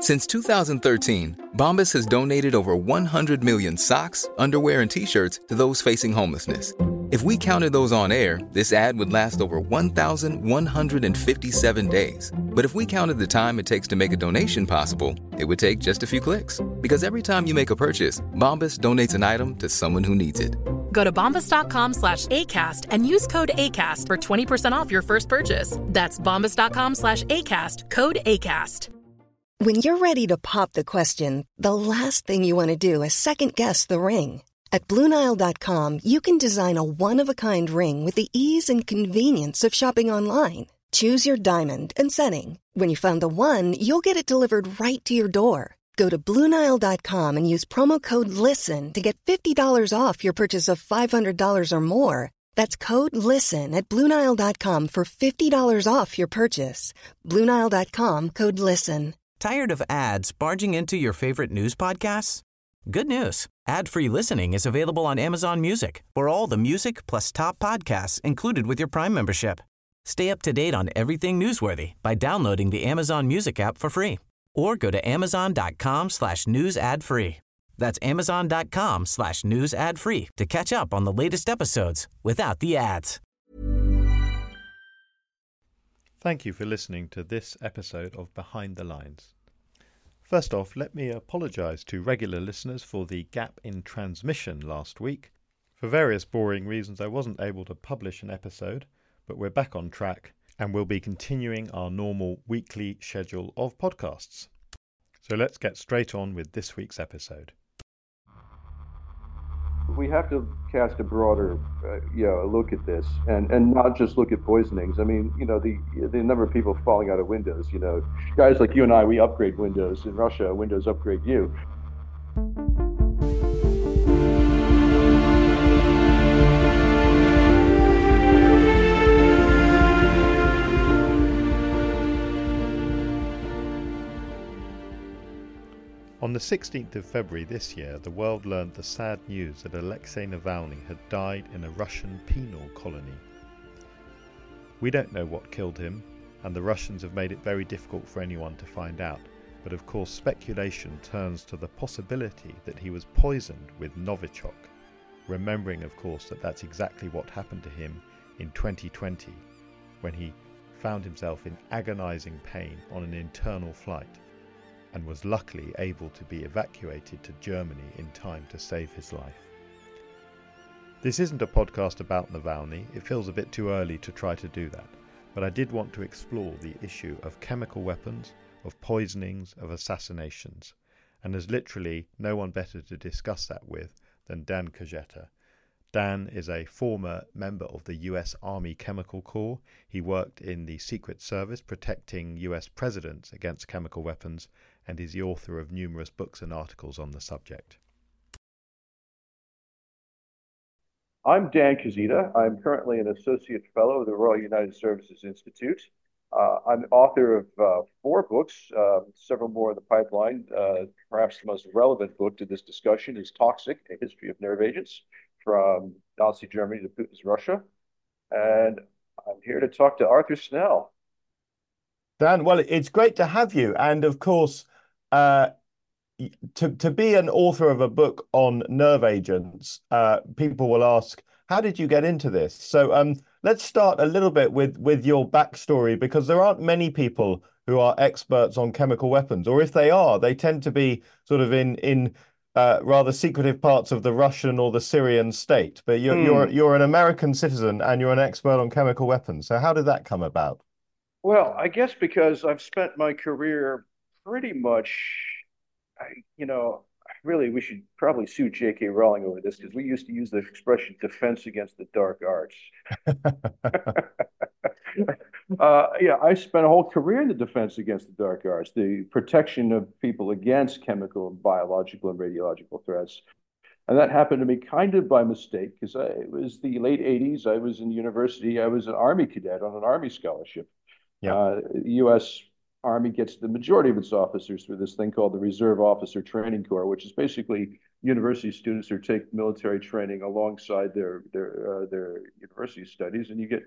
Since 2013, Bombas has donated over 100 million socks, underwear, and T-shirts to those facing homelessness. If we counted those on air, this ad would last over 1,157 days. But if we counted the time it takes to make a donation possible, it would take just a few clicks. Because every time you make a purchase, Bombas donates an item to someone who needs it. Go to bombas.com/ACAST and use code ACAST for 20% off your first purchase. That's bombas.com/ACAST, code ACAST. When you're ready to pop the question, the last thing you want to do is second-guess the ring. At BlueNile.com, you can design a one-of-a-kind ring with the ease and convenience of shopping online. Choose your diamond and setting. When you find the one, you'll get it delivered right to your door. Go to BlueNile.com and use promo code LISTEN to get $50 off your purchase of $500 or more. That's code LISTEN at BlueNile.com for $50 off your purchase. BlueNile.com, code LISTEN. Tired of ads barging into your favorite news podcasts? Good news. Ad-free listening is available on Amazon Music for all the music plus top podcasts included with your Prime membership. Stay up to date on everything newsworthy by downloading the Amazon Music app for free or go to amazon.com/news ad free. That's amazon.com/news ad free to catch up on the latest episodes without the ads. Thank you for listening to this episode of Behind the Lines. First off, let me apologise to regular listeners for the gap in transmission last week. For various boring reasons, I wasn't able to publish an episode, but we're back on track and we'll be continuing our normal weekly schedule of podcasts. So let's get straight on with this week's episode. We have to cast a broader look at this and not just look at poisonings. I mean, the number of people falling out of windows, guys like you and I, we upgrade windows. In Russia, windows upgrade you. On the 16th of February this year, the world learned the sad news that Alexei Navalny had died in a Russian penal colony. We don't know what killed him, and the Russians have made it very difficult for anyone to find out, but of course speculation turns to the possibility that he was poisoned with Novichok, remembering of course that that's exactly what happened to him in 2020, when he found himself in agonizing pain on an internal flight, and was luckily able to be evacuated to Germany in time to save his life. This isn't a podcast about Navalny, it feels a bit too early to try to do that, but I did want to explore the issue of chemical weapons, of poisonings, of assassinations, and there's literally no one better to discuss that with than Dan Kajeta. Dan is a former member of the US Army Chemical Corps. He worked in the Secret Service protecting US presidents against chemical weapons, and is the author of numerous books and articles on the subject. I'm Dan Kajeta. I'm currently an Associate Fellow of the Royal United Services Institute. I'm author of 4 books, several more in the pipeline. Perhaps the most relevant book to this discussion is Toxic, A History of Nerve Agents, from Nazi Germany to Putin's Russia. And I'm here to talk to Arthur Snell. Dan, well, it's great to have you. And of course, to be an author of a book on nerve agents, people will ask, how did you get into this? So let's start a little bit with your backstory, because there aren't many people who are experts on chemical weapons, or if they are, they tend to be sort of in rather secretive parts of the Russian or the Syrian state. But you're an American citizen and you're an expert on chemical weapons. So how did that come about? Well, I guess because I've spent my career pretty much, really, we should probably sue J.K. Rowling over this, because we used to use the expression defense against the dark arts. I spent a whole career in the defense against the dark arts, the protection of people against chemical, biological, and radiological threats. And that happened to me kind of by mistake, because it was the late 80s. I was in university. I was an Army cadet on an Army scholarship. Yeah. The U.S. Army gets the majority of its officers through this thing called the Reserve Officer Training Corps, which is basically university students who take military training alongside their university studies, and you get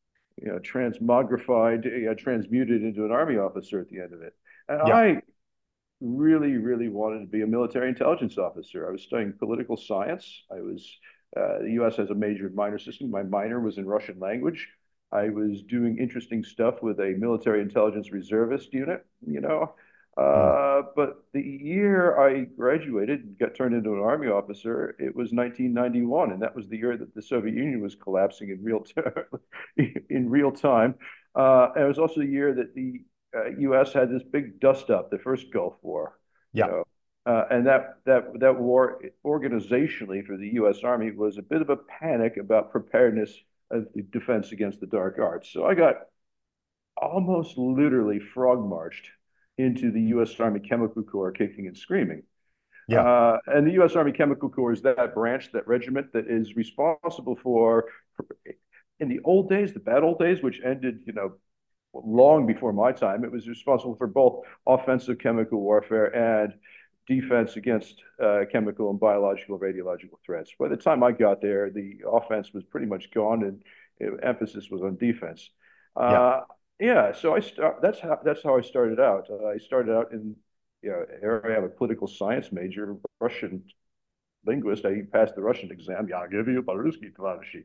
transmuted into an Army officer at the end of it. And yeah. really, really wanted to be a military intelligence officer. I was studying political science. The U.S. has a major and minor system. My minor was in Russian language. I was doing interesting stuff with a military intelligence reservist unit, you know. Mm. But the year I graduated and got turned into an army officer, it was 1991, and that was the year that the Soviet Union was collapsing in in real time. And it was also the year that the U.S. had this big dust up, the first Gulf War, you Yeah. know. And that war organizationally for the U.S. Army was a bit of a panic about preparedness of the defense against the dark arts. So I got almost literally frog marched into the U.S. Army Chemical Corps, kicking and screaming. Yeah. And the U.S. Army Chemical Corps is that branch, that regiment that is responsible for, in the old days, the bad old days, which ended, long before my time, it was responsible for both offensive chemical warfare and defense against chemical and biological, radiological threats. By the time I got there, the offense was pretty much gone, and emphasis was on defense. Yeah. Yeah, so that's how I started out. I started out in, here I have a political science major, Russian linguist. I passed the Russian exam. Я говорю по-русски, товарищи.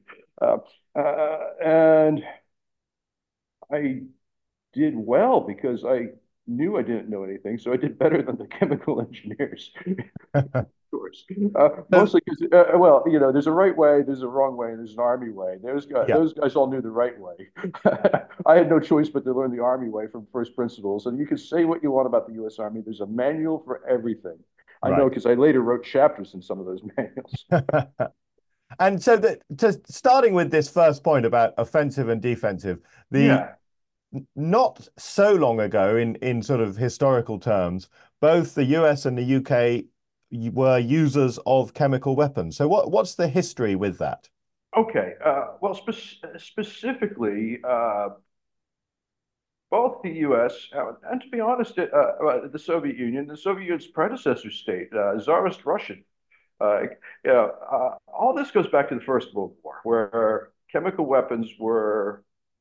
And I did well because I knew I didn't know anything, so I did better than the chemical engineers. Of course, mostly because, there's a right way, there's a wrong way, and there's an army way. Yeah. Those guys all knew the right way. I had no choice but to learn the army way from first principles. And you can say what you want about the U.S. Army. There's a manual for everything. I know Right. because I later wrote chapters in some of those manuals. And so starting with this first point about offensive and defensive, Yeah. not so long ago in sort of historical terms, both the US and the UK were users of chemical weapons. So what's the history with that? Okay. Well, specifically, both the U.S. And to be honest, the Soviet Union, the Soviet Union's predecessor state, Tsarist Russian. All this goes back to the First World War, where chemical weapons were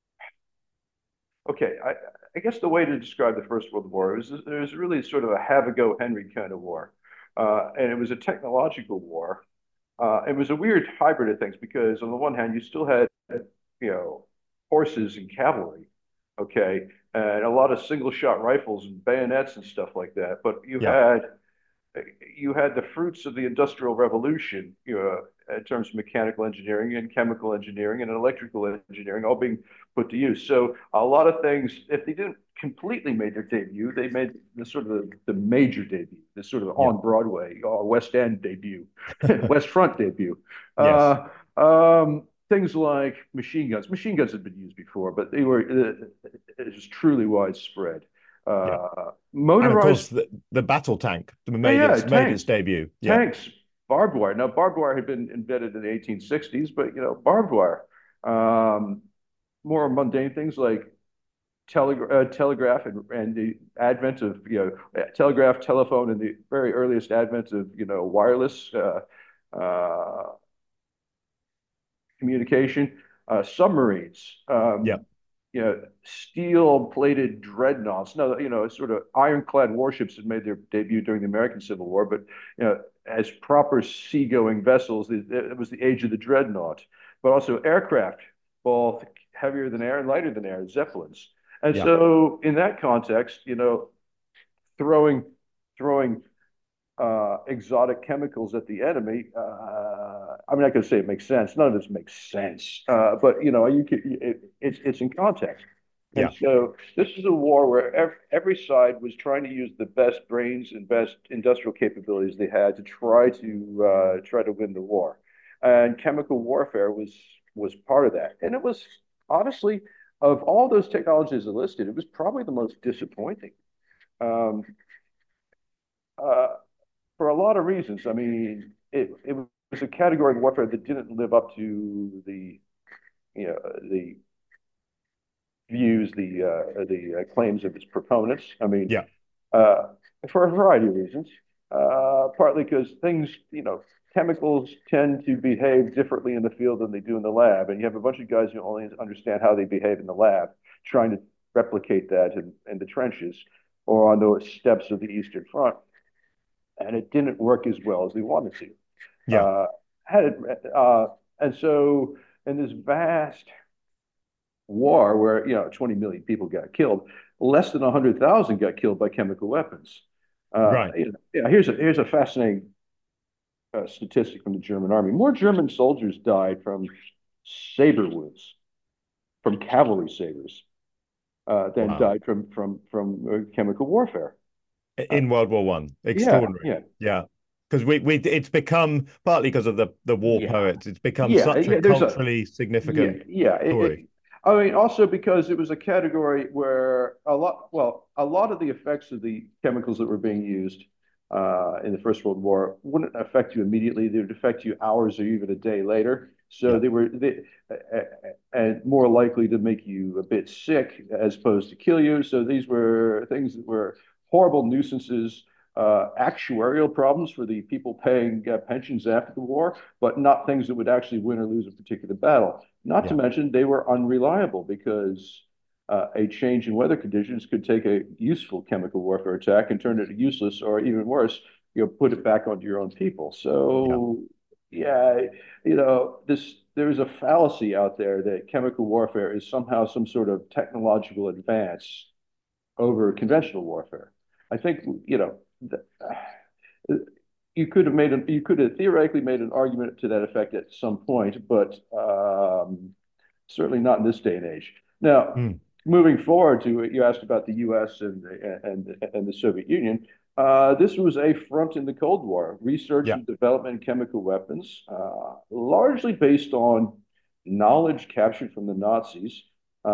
okay. I guess the way to describe the First World War is it was really sort of a have a go Henry kind of war, and it was a technological war. It was a weird hybrid of things because on the one hand you still had horses and cavalry, okay, and a lot of single shot rifles and bayonets and stuff like that, but Yeah. you had the fruits of the Industrial Revolution, in terms of mechanical engineering and chemical engineering and electrical engineering all being put to use. So a lot of things, if they didn't completely make their debut, they made the sort of the major debut, the sort of Yeah. on Broadway, West End debut, West Front debut. Yes. Things like machine guns. Machine guns had been used before, but it was truly widespread. Yeah. Uh, And of course, motorized the battle tank yeah, made its debut. Yeah. tanks, barbed wire. Now, barbed wire had been invented in the 1860s, but barbed wire. Um, More mundane things like telegraph and the advent of telegraph, telephone, and the very earliest advent of wireless uh, communication. Submarines. Yeah. Steel-plated dreadnoughts. No, sort of ironclad warships had made their debut during the American Civil War, but as proper seagoing vessels, it was the age of the dreadnought. But also aircraft, both heavier than air and lighter than air, Zeppelins. And Yeah. so, in that context, throwing throwing exotic chemicals at the enemy. I'm not going to say it makes sense. None of this makes sense. But it's in context. And Yeah. so this is a war where every side was trying to use the best brains and best industrial capabilities they had to try to win the war. And chemical warfare was part of that. And it was honestly, of all those technologies listed, it was probably the most disappointing. Um, uh, for a lot of reasons. I mean, it was a category of warfare that didn't live up to the views, the claims of its proponents. I mean, Yeah. uh, for a variety of reasons. Partly because chemicals tend to behave differently in the field than they do in the lab, and you have a bunch of guys who only understand how they behave in the lab, trying to replicate that in the trenches. or on the steps of the Eastern Front, and it didn't work as well as they wanted to. Yeah. Had it, and so in this vast war where 20 million people got killed, less than 100,000 got killed by chemical weapons. Right. Here's a fascinating statistic from the German army. More German soldiers died from saber wounds, from cavalry sabers, than Wow. died from chemical warfare. In World War One. Yeah, Extraordinary. yeah, Yeah. Because we it's become partly because of the war yeah, poets, it's become yeah, such a yeah. There's a culturally Yeah, significant yeah. story. I mean, also because it was a category where a lot of the effects of the chemicals that were being used in the First World War wouldn't affect you immediately. They would affect you hours or even a day later. So Yeah. and more likely to make you a bit sick as opposed to kill you. So these were things that were horrible nuisances, actuarial problems for the people paying pensions after the war, but not things that would actually win or lose a particular battle. Not to Yeah. mention they were unreliable because a change in weather conditions could take a useful chemical warfare attack and turn it useless, or even worse, put it back onto your own people. Yeah. So, yeah, there's a fallacy out there that chemical warfare is somehow some sort of technological advance over conventional warfare. I think you could have theoretically made an argument to that effect at some point, but certainly not in this day and age. Now, Mm. moving forward to you asked about the U.S. and the Soviet Union. This was a front in the Cold War, research Yeah. and development in chemical weapons, largely based on knowledge captured from the Nazis.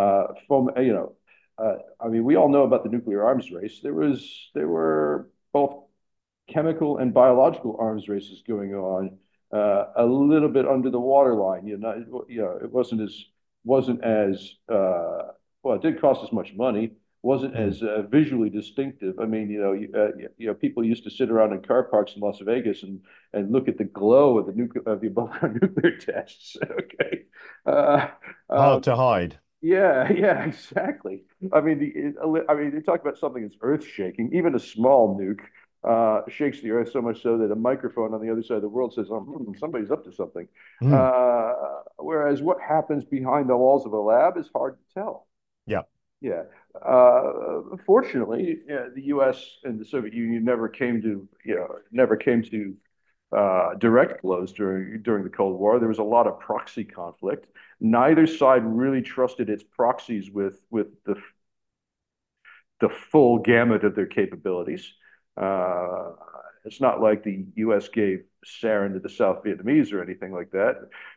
I mean, we all know about the nuclear arms race. There were both chemical and biological arms races going on, a little bit under the waterline. It wasn't as well. It didn't cost as much money. Wasn't Mm. as visually distinctive. I mean, people used to sit around in car parks in Las Vegas and look at the glow of the nuclear tests. Okay. Uh, Hard um, to hide. yeah, yeah, exactly. I mean, they talk about something that's earth-shaking. Even a small nuke shakes the earth so much so that a microphone on the other side of the world says, somebody's up to something. Mm. Whereas what happens behind the walls of a lab is hard to tell. Yeah. Yeah. Fortunately, the U.S. and the Soviet Union never came to direct blows during the Cold War. There was a lot of proxy conflict. Neither side really trusted its proxies with the full gamut of their capabilities. It's not like the U.S. gave sarin to the South Vietnamese or anything like that.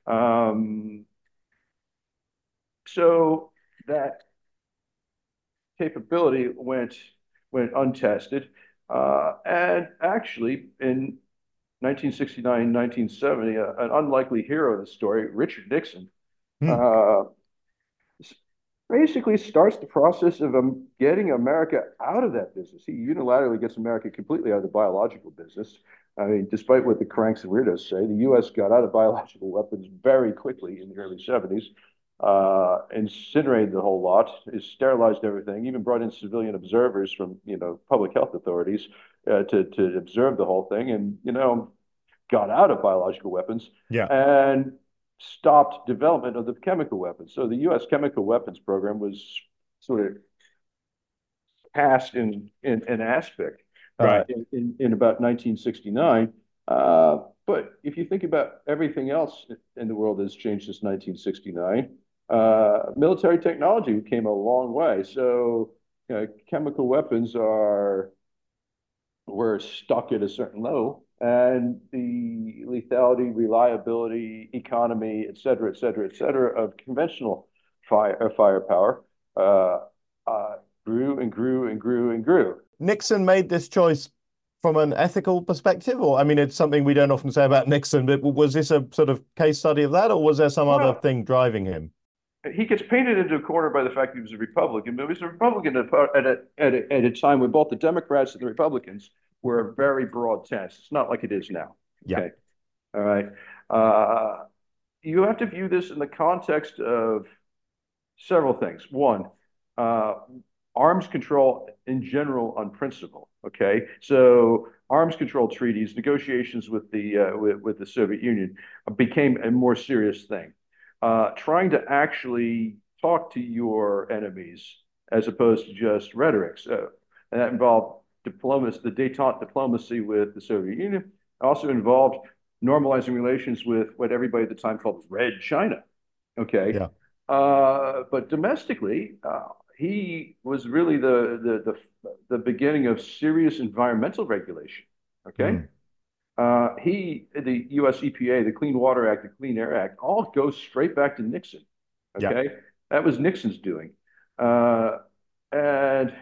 So that capability went untested. And actually, in 1969, 1970, an unlikely hero of the story, Richard Nixon, Mm. uh, basically starts the process of getting America out of that business. He unilaterally gets America completely out of the biological business. I mean, despite what the cranks and weirdos say, the U.S. got out of biological weapons very quickly in the early 70s, incinerated the whole lot, sterilized everything, even brought in civilian observers from, public health authorities to observe the whole thing, and, got out of biological weapons. Yeah. And stopped development of the chemical weapons. So the U.S. chemical weapons program was sort of passed in an aspect Right. in about 1969. But if you think about everything else in the world that's changed since 1969, military technology came a long way. So chemical weapons were stuck at a certain level, and the lethality, reliability, economy, et cetera, of conventional firepower grew and grew and grew and grew. Nixon made this choice from an ethical perspective, or I mean, it's something we don't often say about Nixon, but was this a sort of case study of that, or was there some other Well, thing driving him? he gets painted into a corner by the fact that he was a Republican, but he was a Republican at a time when both the Democrats and the Republicans were a very broad tent. It's not like it is now. Yeah. Okay. All right. Uh, you have to view this in the context of several things. One, arms control in general on principle. Okay, so arms control treaties, negotiations with the Soviet Union became a more serious thing. Trying to actually talk to your enemies as opposed to just rhetoric. And that involved diplomacy, the détente diplomacy with the Soviet Union. It also involved normalizing relations with what everybody at the time called Red China. Okay. Yeah. But domestically, he was really the beginning of serious environmental regulation. Okay. The U.S. EPA, the Clean Water Act, the Clean Air Act, all goes straight back to Nixon. Okay. Yeah. That was Nixon's doing. And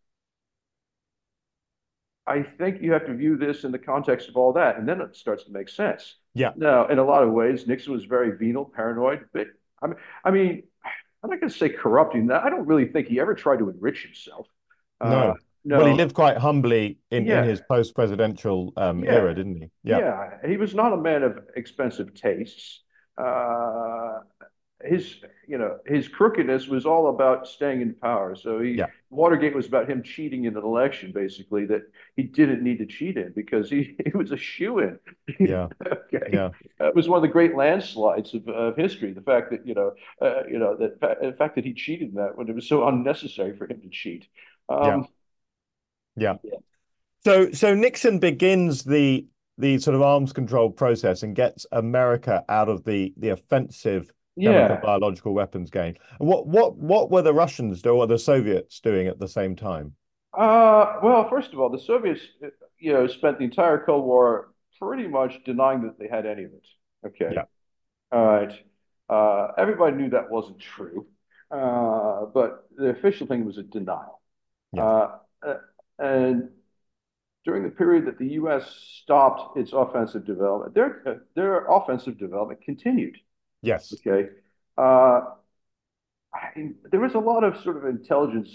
I think you have to view this in the context of all that, and then it starts to make sense. Yeah. Now, in a lot of ways, Nixon was very venal, paranoid, but I mean, I'm not going to say corrupting. I don't really think he ever tried to enrich himself. No. No. Well, he lived quite humbly in Yeah. his post-presidential Yeah. era, didn't he? Yeah. Yeah. He was not a man of expensive tastes. Uh, his crookedness was all about staying in power. So Yeah. Watergate was about him cheating in an election, basically, that he didn't need to cheat in because he was a shoo-in. Yeah. Okay. Yeah. It was one of the great landslides of history. The fact that the fact that he cheated in that when it was so unnecessary for him to cheat. Yeah. Yeah. So Nixon begins the sort of arms control process and gets America out of the offensive chemical biological weapons game. And what were the Russians doing or the Soviets doing at the same time? Well, first of all, the Soviets, spent the entire Cold War pretty much denying that they had any of it. Okay. Yeah. All right. Everybody knew that wasn't true. But the official thing was a denial. Yeah. And during the period that the U.S. stopped its offensive development, their offensive development continued. Yes. Okay. There was a lot of sort of intelligence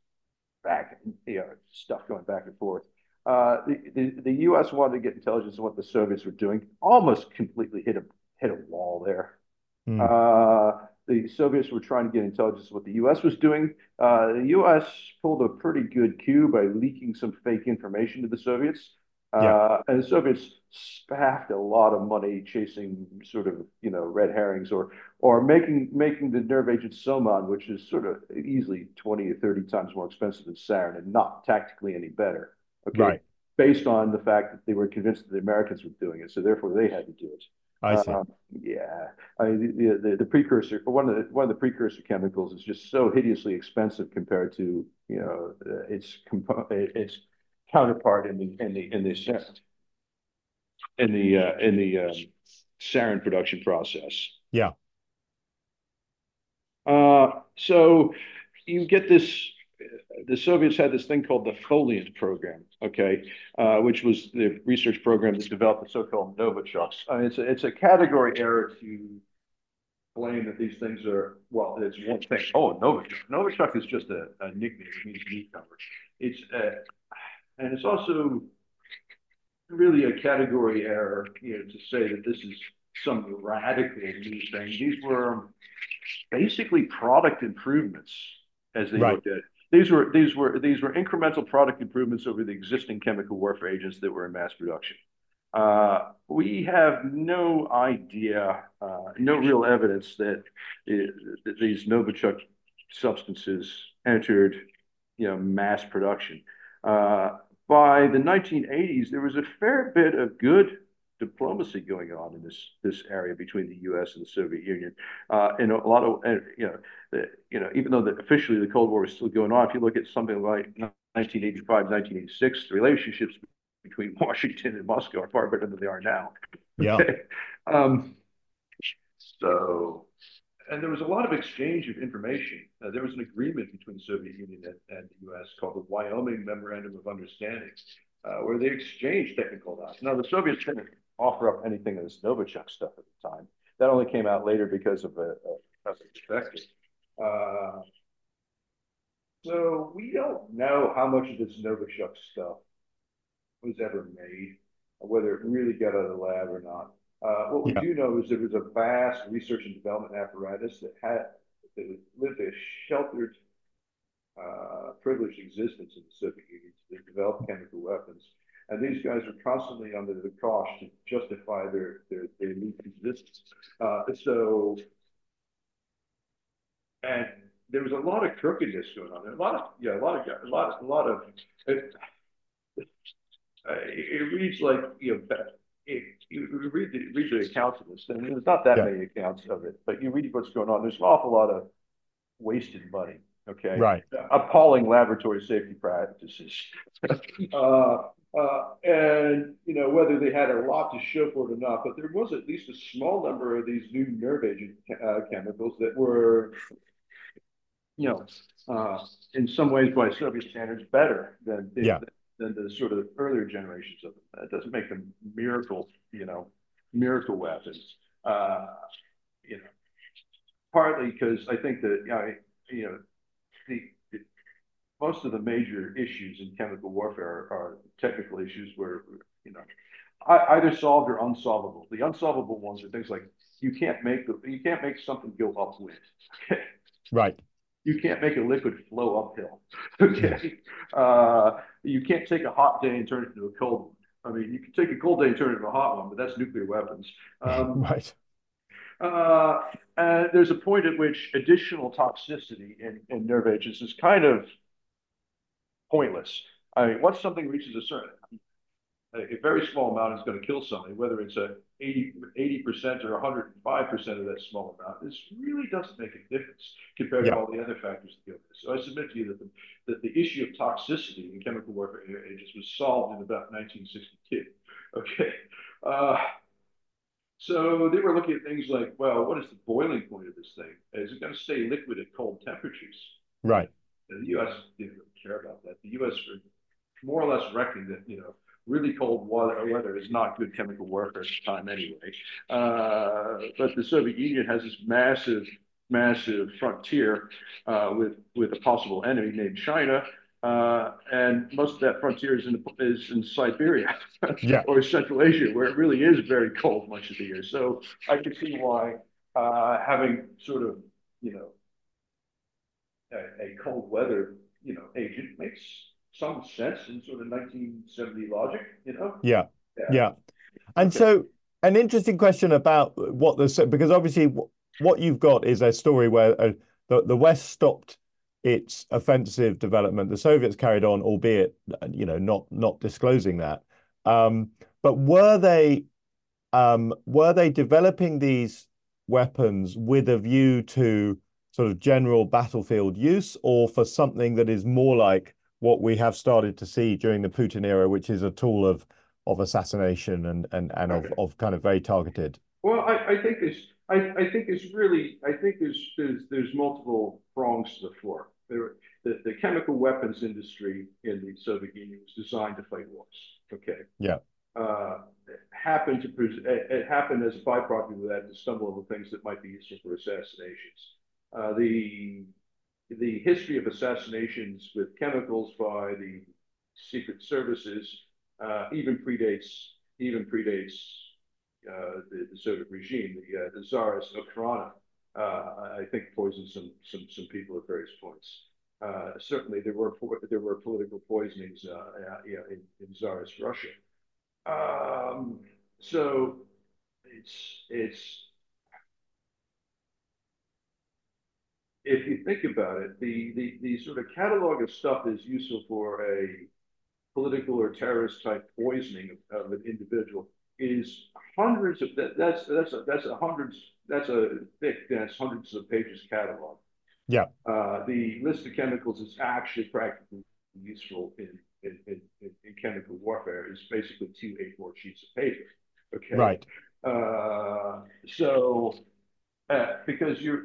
stuff going back and forth. The U.S. wanted to get intelligence on what the Soviets were doing, almost completely hit a wall there. The Soviets were trying to get intelligence on what the U.S. was doing. The U.S. pulled a pretty good coup by leaking some fake information to the Soviets. And the Soviets spaffed a lot of money chasing sort of, red herrings or making the nerve agent Soman, which is sort of easily 20 or 30 times more expensive than sarin and not tactically any better. Okay. Right. Based on the fact that they were convinced that the Americans were doing it. So therefore they had to do it. I see. Yeah. I mean, the precursor, one of the precursor chemicals is just so hideously expensive compared to, its counterpart in the sarin production process. Yeah. So you get this. The Soviets had this thing called the Foliant program, okay, which was the research program that developed the so-called Novichoks. I mean, it's a category error to claim that these things are, well, it's one thing. Oh, Novichok. Novichok is just a nickname. It means newcomer. And it's also really a category error, to say that this is some radical new thing. These were basically product improvements as they looked at it. These were incremental product improvements over the existing chemical warfare agents that were in mass production. We have no idea, no real evidence that these Novichok substances entered, mass production. By the 1980s, there was a fair bit of good diplomacy going on in this area between the U.S. and the Soviet Union. And a lot of, even though officially the Cold War was still going on, if you look at something like 1985, 1986, the relationships between Washington and Moscow are far better than they are now. Yeah. Okay? And there was a lot of exchange of information. There was an agreement between the Soviet Union and the U.S. called the Wyoming Memorandum of Understanding, where they exchanged technical knowledge. Now, the Soviets didn't offer up anything of this Novichok stuff at the time. That only came out later because of a defective. So we don't know how much of this Novichok stuff was ever made, whether it really got out of the lab or not. What we do know is there was a vast research and development apparatus that lived a sheltered privileged existence in the Soviet Union to develop chemical weapons. And these guys are constantly under the cosh to justify their elite existence. And there was a lot of crookedness going on. It reads like, you read the accounts of this, and there's not that many accounts of it, but you read what's going on. There's an awful lot of wasted money. Okay. Right. Appalling laboratory safety practices. And whether they had a lot to show for it or not, but there was at least a small number of these new nerve agent chemicals that were, in some ways by Soviet standards, better than the sort of earlier generations of them. That doesn't make them miracle weapons. Partly because I think that most of the major issues in chemical warfare are technical issues where either solved or unsolvable. The unsolvable ones are things like you can't make something go upwind. Okay. Right. You can't make a liquid flow uphill. Okay. Yeah. You can't take a hot day and turn it into a cold one. I mean, you can take a cold day and turn it into a hot one, but that's nuclear weapons. Right. And there's a point at which additional toxicity in nerve agents is kind of pointless. I mean, once something reaches a very small amount is going to kill somebody, whether it's 80% or 105% of that small amount. This really doesn't make a difference compared to all the other factors that go with this. So I submit to you that the issue of toxicity in chemical warfare agents was solved in about 1962. Okay. So they were looking at things like, well, what is the boiling point of this thing? Is it going to stay liquid at cold temperatures? Right. And the U.S. didn't really care about that. The U.S. more or less reckoned that, really cold weather is not good chemical warfare at the time anyway. But the Soviet Union has this massive frontier with a possible enemy named China. And most of that frontier is in Siberia or Central Asia, where it really is very cold much of the year. So I can see why having sort of, a cold weather, agent makes some sense in sort of 1970 logic, Yeah. And so an interesting question about because obviously what you've got is a story where the West stopped its offensive development. The Soviets carried on, albeit, not disclosing that. But were they developing these weapons with a view to sort of general battlefield use, or for something that is more like what we have started to see during the Putin era, which is a tool of assassination and of kind of very targeted? Well, I think there's multiple prongs to the fork. The chemical weapons industry in the Soviet Union was designed to fight wars. Okay. Yeah. It happened as a byproduct of that to stumble over things that might be useful for assassinations. The history of assassinations with chemicals by the secret services even predates the Soviet regime. The Tsarist Okhrana, I think, poisoned some people at various points. Certainly, there were political poisonings in Tsarist Russia. So it's if you think about it, the sort of catalog of stuff is useful for a political or terrorist type poisoning of an individual is hundreds of that's a thick, dense, hundreds of pages catalog. Yeah. The list of chemicals is actually practically useful in chemical warfare. Is basically 2 A4 sheets of paper. Okay. Right. So because you're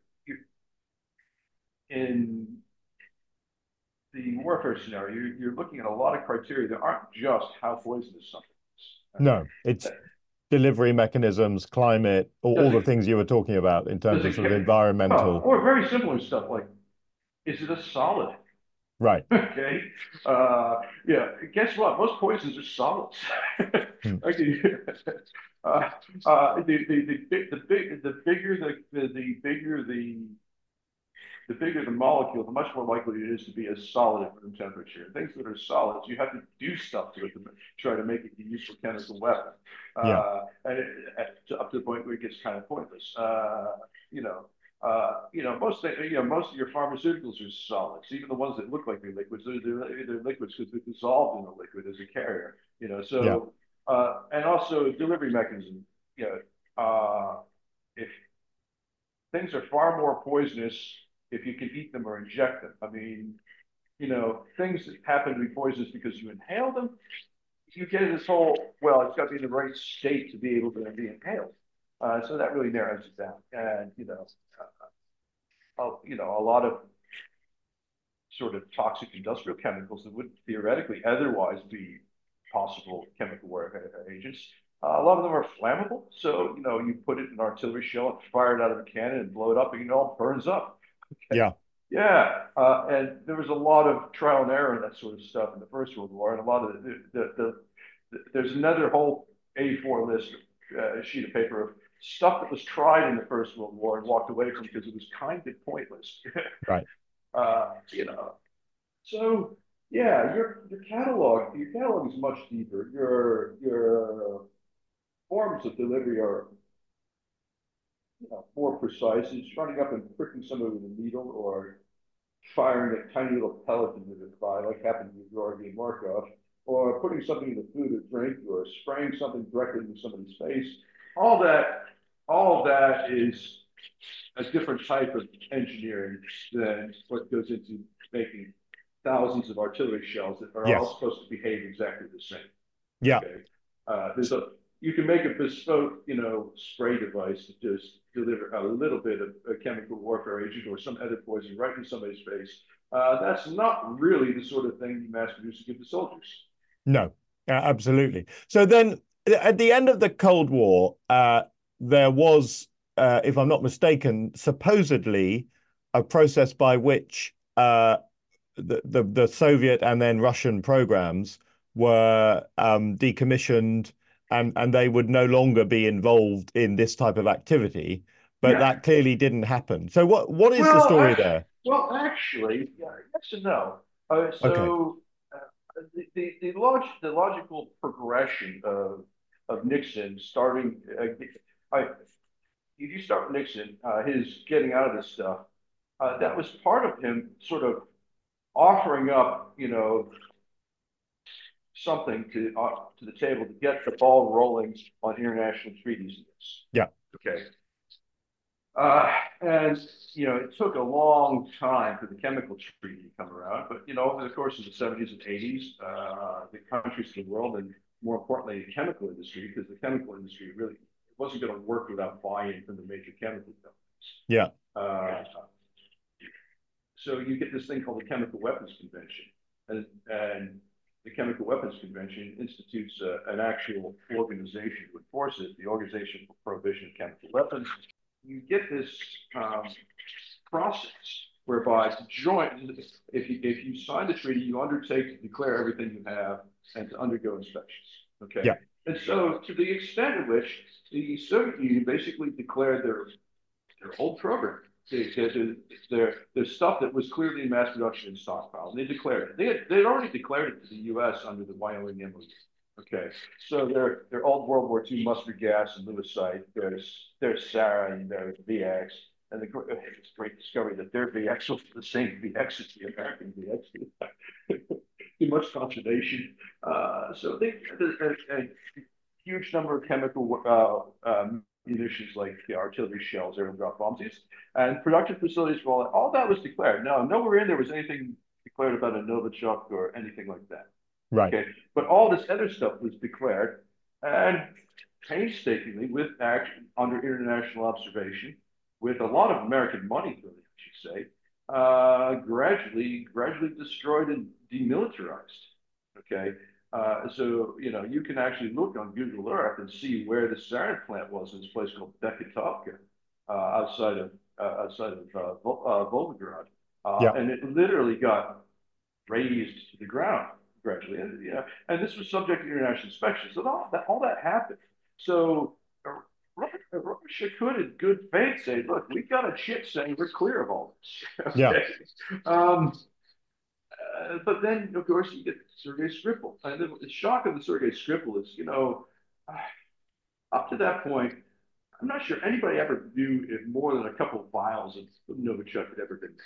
in the warfare scenario, you're looking at a lot of criteria that aren't just how poisonous something is. No, it's delivery mechanisms, climate, all the things you were talking about in terms of sort of environmental. Or very similar stuff like, is it a solid? Right. Okay. Yeah. Guess what? Most poisons are solids. The bigger the bigger the molecule, the much more likely it is to be a solid at room temperature. Things that are solids, you have to do stuff to it to try to make it a useful chemical weapon. Yeah. Up to the point where it gets kind of pointless. Most of your pharmaceuticals are solids, even the ones that look like they're liquids. They're liquids because they're dissolved in a liquid as a carrier. And also delivery mechanism. If things are far more poisonous if you can eat them or inject them. I mean, things that happen to be poisonous because you inhale them, you get this whole, well, it's got to be in the right state to be able to be inhaled. So that really narrows it down. And, a lot of sort of toxic industrial chemicals that would theoretically otherwise be possible chemical warfare agents. A lot of them are flammable. So, you put it in an artillery shell and fire it out of a cannon and blow it up and it all burns up. Okay. Yeah. Yeah. And there was a lot of trial and error in that sort of stuff in the First World War. And a lot of there's another whole A4 list, sheet of paper of stuff that was tried in the First World War and walked away from because it was kind of pointless. Right. So yeah, your catalog is much deeper. Your forms of delivery are more precise. It's running up and pricking somebody with a needle or firing a tiny little pellet into the thigh, like happened with Georgy Markov, or putting something in the food or drink, or spraying something directly into somebody's face. All of that is a different type of engineering than what goes into making thousands of artillery shells that are all supposed to behave exactly the same. Yeah. Okay? You can make a bespoke, spray device to just deliver a little bit of a chemical warfare agent or some other poison right in somebody's face. That's not really the sort of thing you mass produce to give to soldiers. No, absolutely. So then at the end of the Cold War, there was, if I'm not mistaken, supposedly a process by which the Soviet and then Russian programs were decommissioned and they would no longer be involved in this type of activity. But that clearly didn't happen. So what is the story there? Well, actually, yes and no. The logical progression of Nixon starting, if you start with Nixon, his getting out of this stuff, that was part of him sort of offering up, something to the table to get the ball rolling on international treaties. Yeah. Okay. And it took a long time for the chemical treaty to come around, but over the course of the 70s and 80s, the countries of the world, and more importantly, the chemical industry, because the chemical industry really wasn't going to work without buy-in from the major chemical companies. Yeah. So you get this thing called the Chemical Weapons Convention, and the Chemical Weapons Convention institutes an actual organization to enforce it, the Organization for Prohibition of Chemical Weapons. You get this process whereby to join, if you sign the treaty, you undertake to declare everything you have and to undergo inspections. Okay. Yeah. And so, to the extent of which the Soviet Union basically declared their whole program, their stuff that was clearly in mass production and stockpile, and they declared it. They had already declared it to the U.S. under the Wyoming MOU. Okay, so their old World War II mustard gas and lewisite, there's sarin, there's VX, and the great discovery that their VX was the same VX as the American VX. Too much conservation. So a huge number of chemical munitions like artillery shells, air and drop bombs, and production facilities for all that was declared. Now, nowhere in there was anything declared about a Novichok or anything like that. Right. Okay. But all this other stuff was declared and painstakingly, with action under international observation, with a lot of American money, really, I should say, gradually destroyed and demilitarized. Okay. So you can actually look on Google Earth and see where the sarin plant was in this place called Beketovka, outside of Volgograd, and it literally got razed to the ground gradually, and this was subject to international inspection. So all that happened. So Russia could, in good faith, say, "Look, we've got a chip saying we're clear of all this." Yeah. Okay. Um, but then, of course, you get Sergei Skripal. And the shock of the Sergei Skripal is, up to that point, I'm not sure anybody ever knew if more than a couple of vials of Novichok had ever been,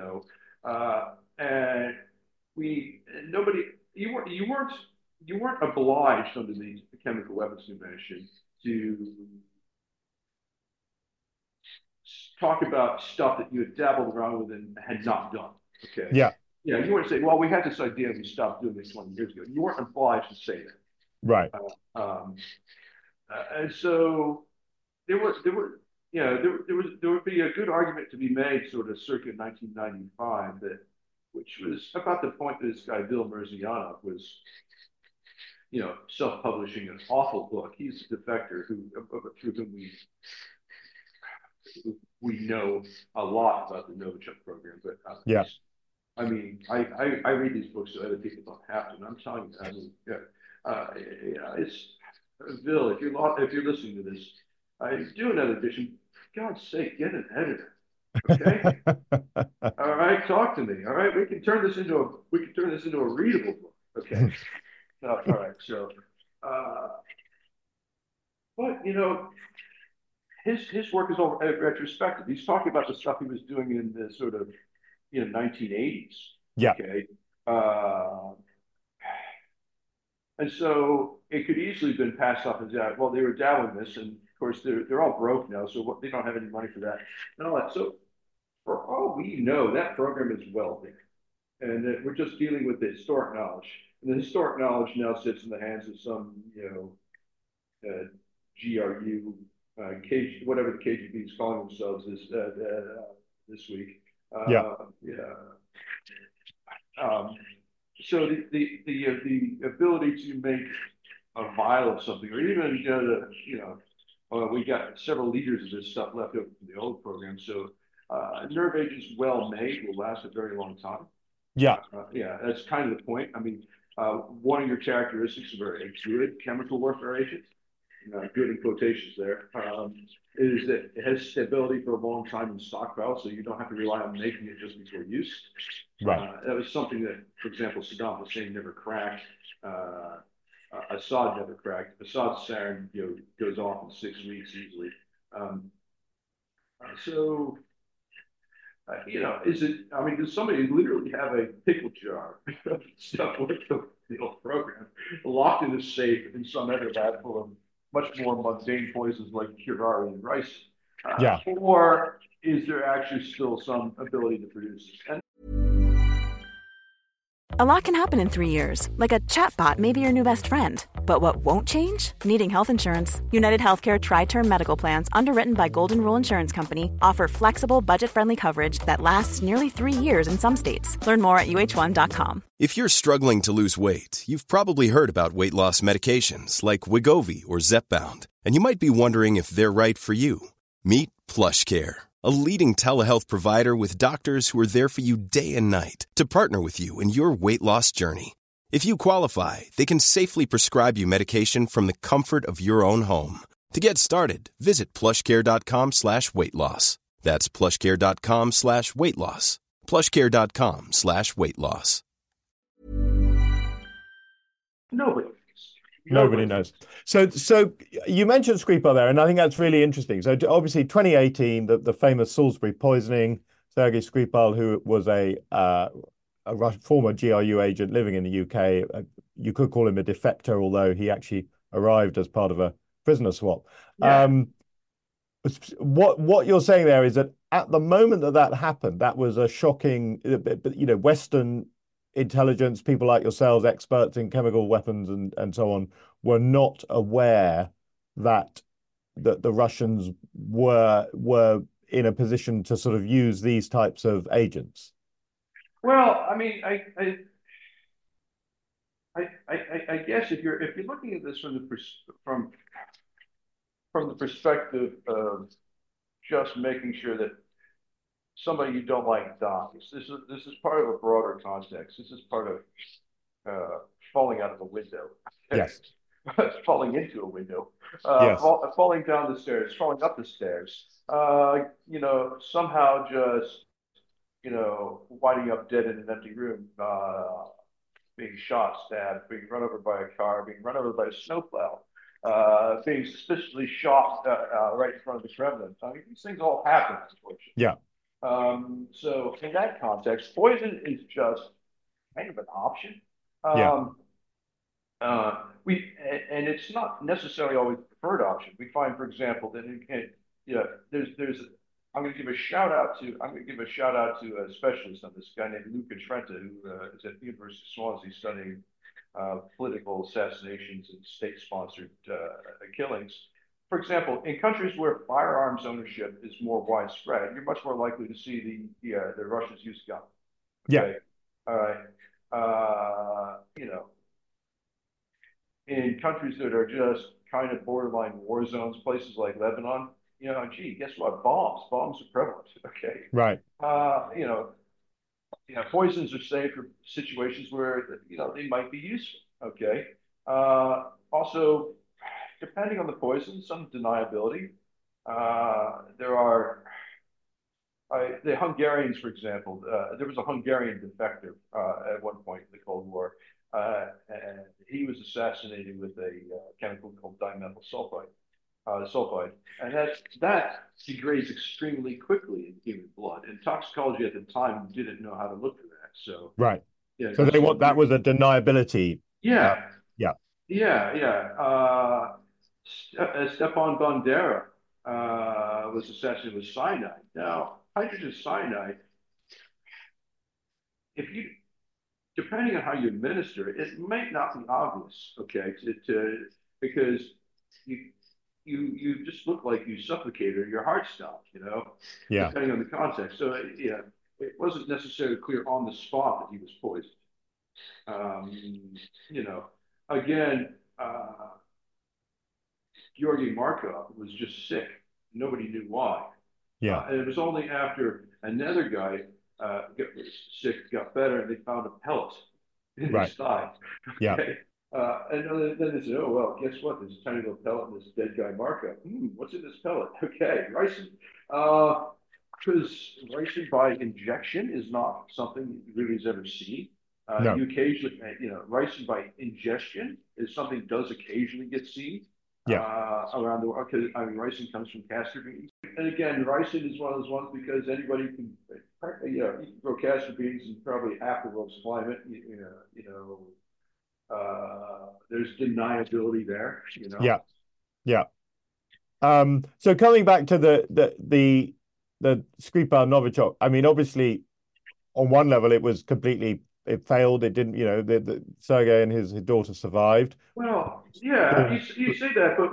and nobody, you weren't obliged under the Chemical Weapons Convention to talk about stuff that you had dabbled around with and had not done. Okay. Yeah. Yeah, you weren't saying, well, we had this idea and we stopped doing it 20 years ago. You weren't obliged to say that. Right. And so there would be a good argument to be made sort of circa 1995 which was about the point that this guy Bill Murzianov was, self-publishing an awful book. He's a defector through whom we know a lot about the Novichok program, but yeah. I mean, I read these books so other people don't have to, and I'm telling you, it's Bill. If you're listening to this, do another edition. For God's sake, get an editor. Okay. All right, talk to me. All right, we can turn this into a readable book. Okay. All right. So, but his work is all retrospective. He's talking about the stuff he was doing in the sort of 1980s. Yeah. Okay. And so it could easily have been passed off as that. Well, they were dabbling this, and of course they're all broke now, so they don't have any money for that and all that. So for all we know, that program is wealthy, and that we're just dealing with the historic knowledge. And the historic knowledge now sits in the hands of some, GRU, whatever the KGB is calling themselves this week. Yeah. So the ability to make a vial of something, or even we got several liters of this stuff left over from the old program. So nerve agents, well made, will last a very long time. Yeah. That's kind of the point. I mean, one of your characteristics of a good chemical warfare agent, good in quotations there, is that it has stability for a long time in stockpile, so you don't have to rely on making it just before use. Right. That was something that, for example, Saddam Hussein never cracked. Assad never cracked. Assad's sarin goes off in 6 weeks easily. Does somebody literally have a pickle jar of stuff with the old program locked in a safe in some other lab full of much more mundane poisons like curare and rice? Or is there actually still some ability to produce this? A lot can happen in 3 years, like a chatbot may be your new best friend. But what won't change? Needing health insurance. United Healthcare Tri-Term Medical Plans, underwritten by Golden Rule Insurance Company, offer flexible, budget-friendly coverage that lasts nearly 3 years in some states. Learn more at uh1.com. If you're struggling to lose weight, you've probably heard about weight loss medications like Wegovy or Zepbound, and you might be wondering if they're right for you. Meet PlushCare, a leading telehealth provider with doctors who are there for you day and night to partner with you in your weight loss journey. If you qualify, they can safely prescribe you medication from the comfort of your own home. To get started, visit plushcare.com/weightloss. That's plushcare.com/weightloss. plushcare.com/weightloss. Nobody knows. So you mentioned Skripal there, and I think that's really interesting. So obviously 2018, the famous Salisbury poisoning, Sergei Skripal, who was a former GRU agent living in the UK. You could call him a defector, although he actually arrived as part of a prisoner swap. Yeah. What you're saying there is that at the moment that happened, that was a shocking, Western intelligence, people like yourselves, experts in chemical weapons and so on, were not aware that the Russians were in a position to sort of use these types of agents. Well, I mean, I guess if you're looking at this from the perspective of just making sure that somebody you don't like dies, this is part of a broader context. This is part of falling out of a window. Yes. falling into a window, Yes. falling down the stairs, falling up the stairs, somehow just, winding up dead in an empty room, being shot, stabbed, being run over by a car, being run over by a snowplow, being suspiciously shot right in front of the Kremlin. I mean, these things all happen, unfortunately. Yeah. So in that context, poison is just kind of an option. Yeah. And it's not necessarily always the preferred option. We find, for example, that there's I'm going to give a shout out to a specialist on this guy named Luca Trenta, who is at the University of Swansea studying political assassinations and state-sponsored killings. For example, in countries where firearms ownership is more widespread, you're much more likely to see the Russians use guns. Okay? Yeah. All right. In countries that are just kind of borderline war zones, places like Lebanon, guess what? Bombs are prevalent. Okay. Right. Poisons are safe for situations where they might be useful. Okay. Also, depending on the poison, some deniability. There are the Hungarians, for example. There was a Hungarian defector at one point in the Cold War, and he was assassinated with a chemical called dimethyl sulfide, and that degrades extremely quickly in human blood. And toxicology at the time didn't know how to look for that. So right. So that was a deniability. Yeah. Yeah. Yeah. Stepan Bandera was assassinated with cyanide. Now, hydrogen cyanide, depending on how you administer it, it might not be obvious, okay, because you just look like you suffocated or your heart stopped, Yeah. depending on the context. So it wasn't necessarily clear on the spot that he was poisoned. Again, Georgy Markov was just sick. Nobody knew why. Yeah. And it was only after another guy got sick, got better, and they found a pellet in his thigh. Yeah. Okay? And then they said, oh, well, guess what? There's a tiny little pellet in this dead guy Markov. What's in this pellet? Okay, ricin. Because ricin by injection is not something really is ever seen. No. You occasionally, ricin by ingestion is something does occasionally get seen. Around the world, because ricin comes from castor beans, and again, ricin is one of those ones because anybody can, you can grow castor beans in probably half the world's climate. There's deniability there. Yeah, yeah. So coming back to the Skripal Novichok, I mean, obviously, on one level, it failed. It didn't, the Sergei and his daughter survived. Well, yeah, you say that, but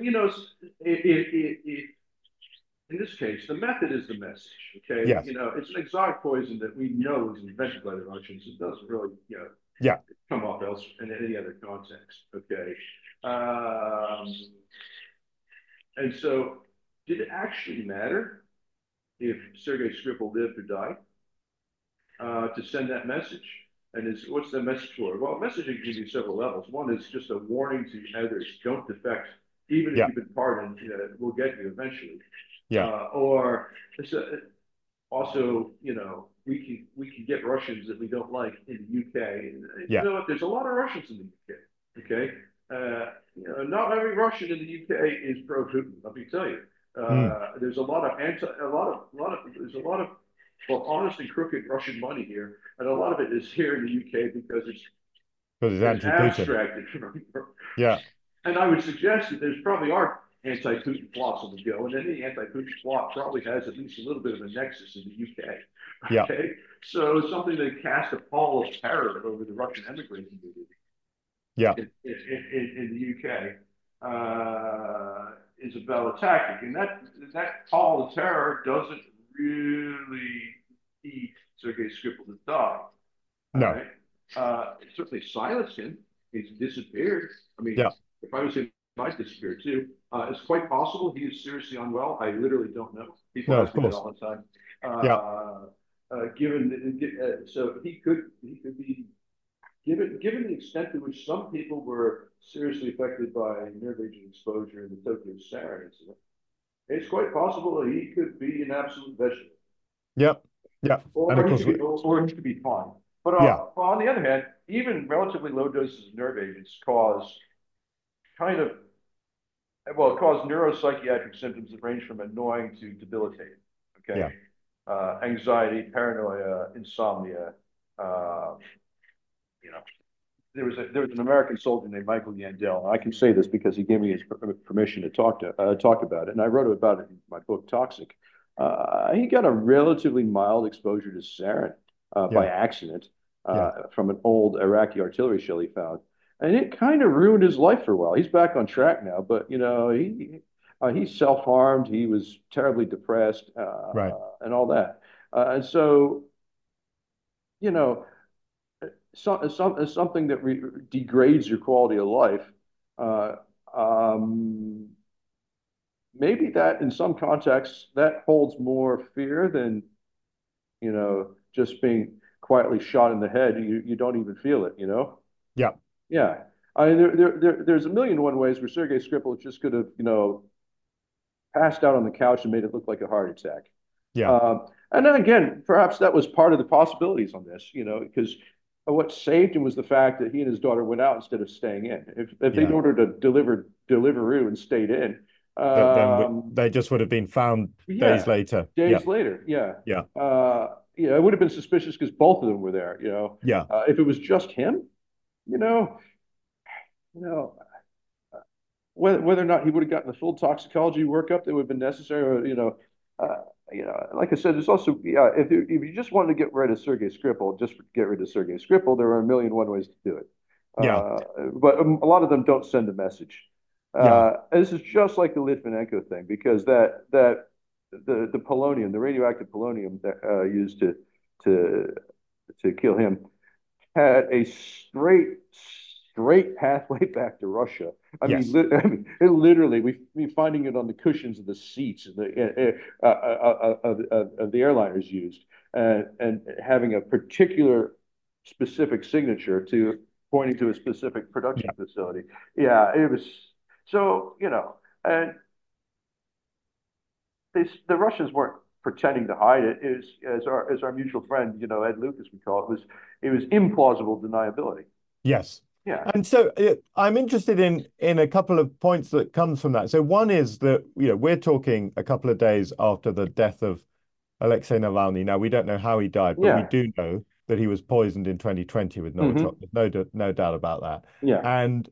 in this case, the method is the message. Okay, yes. It's an exotic poison that we know is invented by the Russians. It doesn't really, come off else in any other context. Okay, and so did it actually matter if Sergei Skripal lived or died to send that message? And what's the message for? Well, messaging can be several levels. One is just a warning to others: don't defect, even if you've been pardoned. We'll get you eventually. Yeah. Or it's also, we can get Russians that we don't like in the UK. And, you know what? There's a lot of Russians in the UK. Okay. Not every Russian in the UK is pro-Putin. Let me tell you. There's a lot of honest and crooked Russian money here, and a lot of it is here in the UK because it's abstracted. Yeah. And I would suggest that there's probably are anti-Putin plots on the go, and any anti-Putin plot probably has at least a little bit of a nexus in the UK. Yeah. Okay, so something that cast a pall of terror over the Russian immigrant community. Yeah. In the UK is a valid tactic, and that pall of terror doesn't really need Sergei Skripal to die. No. Right? It certainly silenced him. He's disappeared. I mean, if I was him, I'd disappear too. It's quite possible he is seriously unwell. I literally don't know. People ask me that all the time. So he could be given the extent to which some people were seriously affected by nerve agent exposure in the Tokyo sarin incident, it's quite possible that he could be an absolute vegetable. Yep. Yeah. And of course, Or he could be fine. But yeah. on the other hand, even relatively low doses of nerve agents cause neuropsychiatric symptoms that range from annoying to debilitating. Okay. Yeah. Anxiety, paranoia, insomnia. There was an American soldier named Michael Yandel. I can say this because he gave me his permission to talk about it, and I wrote about it in my book Toxic. He got a relatively mild exposure to sarin by accident from an old Iraqi artillery shell he found, and it kind of ruined his life for a while. He's back on track now, but he self-harmed. He was terribly depressed, right, and all that, and so something that degrades your quality of life. Maybe that in some contexts that holds more fear than just being quietly shot in the head. You don't even feel it. Yeah. Yeah. I mean, there's a million and one ways where Sergei Skripal just could have passed out on the couch and made it look like a heart attack. Yeah. And then again, perhaps that was part of the possibilities on this, because what saved him was the fact that he and his daughter went out instead of staying in. If they'd ordered a Deliveroo and stayed in, then they just would have been found days later. Days later, yeah. It would have been suspicious because both of them were there. Yeah. If it was just him, whether or not he would have gotten the full toxicology workup that would have been necessary, like I said, there's also, if you just wanted to get rid of Sergei Skripal, just get rid of Sergei Skripal, there are a million and one ways to do it. But a lot of them don't send a message. This is just like the Litvinenko thing, because the polonium, the radioactive polonium that used to kill him, had a straight pathway back to Russia. I mean, literally, we finding it on the cushions of the seats of the airliners used, and having a particular specific signature to pointing to a specific production facility. Yeah, it was so, and the Russians weren't pretending to hide it. As our mutual friend, Ed Lucas would call it, it was implausible deniability. Yes. Yeah. And so I'm interested in a couple of points that comes from that. So one is that, we're talking a couple of days after the death of Alexei Navalny. Now, we don't know how he died, but we do know that he was poisoned in 2020 with Novichok. There's no doubt about that. Yeah. And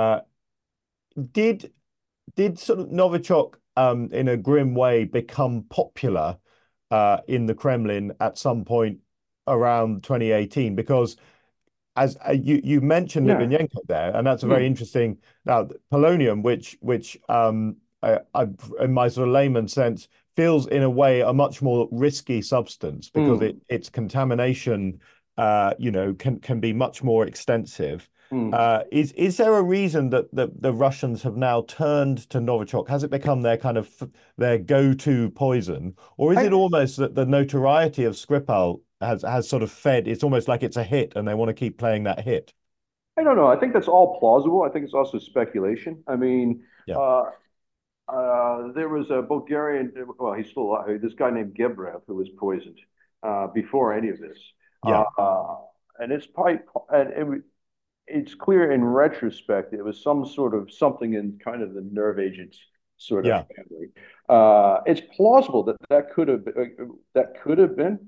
did sort of Novichok, in a grim way, become popular in the Kremlin at some point around 2018? Because as you mentioned Litvinenko there, and that's a very interesting. Now, polonium, which I, in my sort of layman sense, feels in a way a much more risky substance because its contamination, can be much more extensive. Is there a reason that the Russians have now turned to Novichok? Has it become their kind of their go-to poison, or is it almost that the notoriety of Skripal has sort of fed? It's almost like it's a hit, and they want to keep playing that hit. I don't know. I think that's all plausible. I think it's also speculation. I mean, there was a Bulgarian. Well, he's still alive. This guy named Gebrev who was poisoned before any of this. And it's probably it's clear in retrospect it was something in kind of the nerve agents sort of family. It's plausible that could have been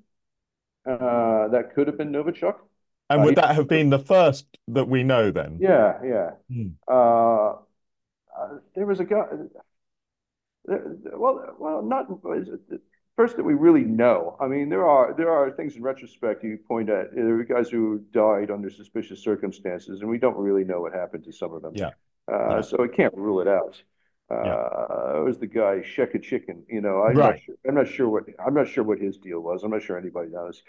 Novichok. And would that have been the first that we know then? Yeah. There was a guy. Not first that we really know. I mean, there are things in retrospect you point at. There were guys who died under suspicious circumstances, and we don't really know what happened to some of them. So I can't rule it out. It was the guy Sheka Chicken. I'm not sure what his deal was. I'm not sure anybody knows.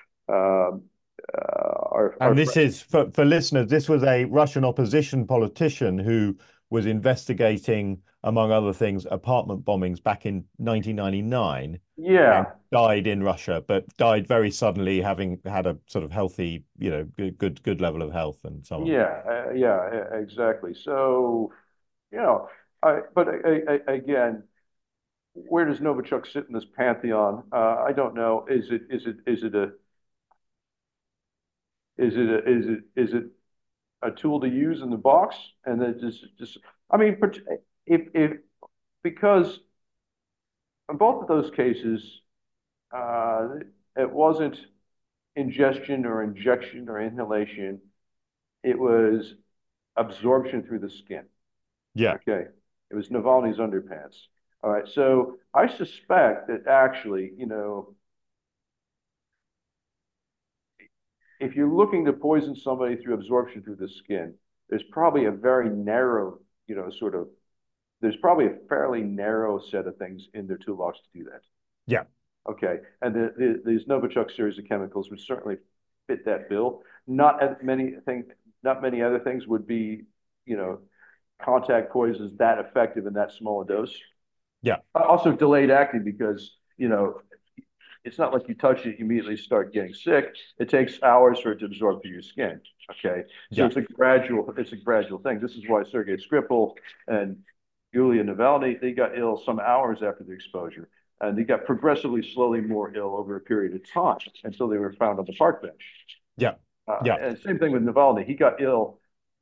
This is for listeners. This was a Russian opposition politician who was investigating, among other things, apartment bombings back in 1999. Yeah. And died in Russia, but died very suddenly, having had a sort of healthy, good level of health and so on. Yeah, exactly. So, again, where does Novichok sit in this pantheon? I don't know. Is it a tool to use in the box? And then I mean, if because in both of those cases, it wasn't ingestion or injection or inhalation. It was absorption through the skin. Yeah. Okay. It was Navalny's underpants. All right. So I suspect that actually, if you're looking to poison somebody through absorption through the skin, there's probably a very narrow, there's probably a fairly narrow set of things in their toolbox to do that. Yeah. Okay. And these Novichok series of chemicals would certainly fit that bill. Not many other things would be, contact poisons that effective in that small a dose. Yeah. Also delayed acting because, it's not like you touch it, you immediately start getting sick. It takes hours for it to absorb through your skin. Okay. So it's a gradual thing. This is why Sergei Skripal and Yulia Navalny, they got ill some hours after the exposure. And they got progressively, slowly more ill over a period of time until they were found on the park bench. Yeah. And same thing with Navalny. He got ill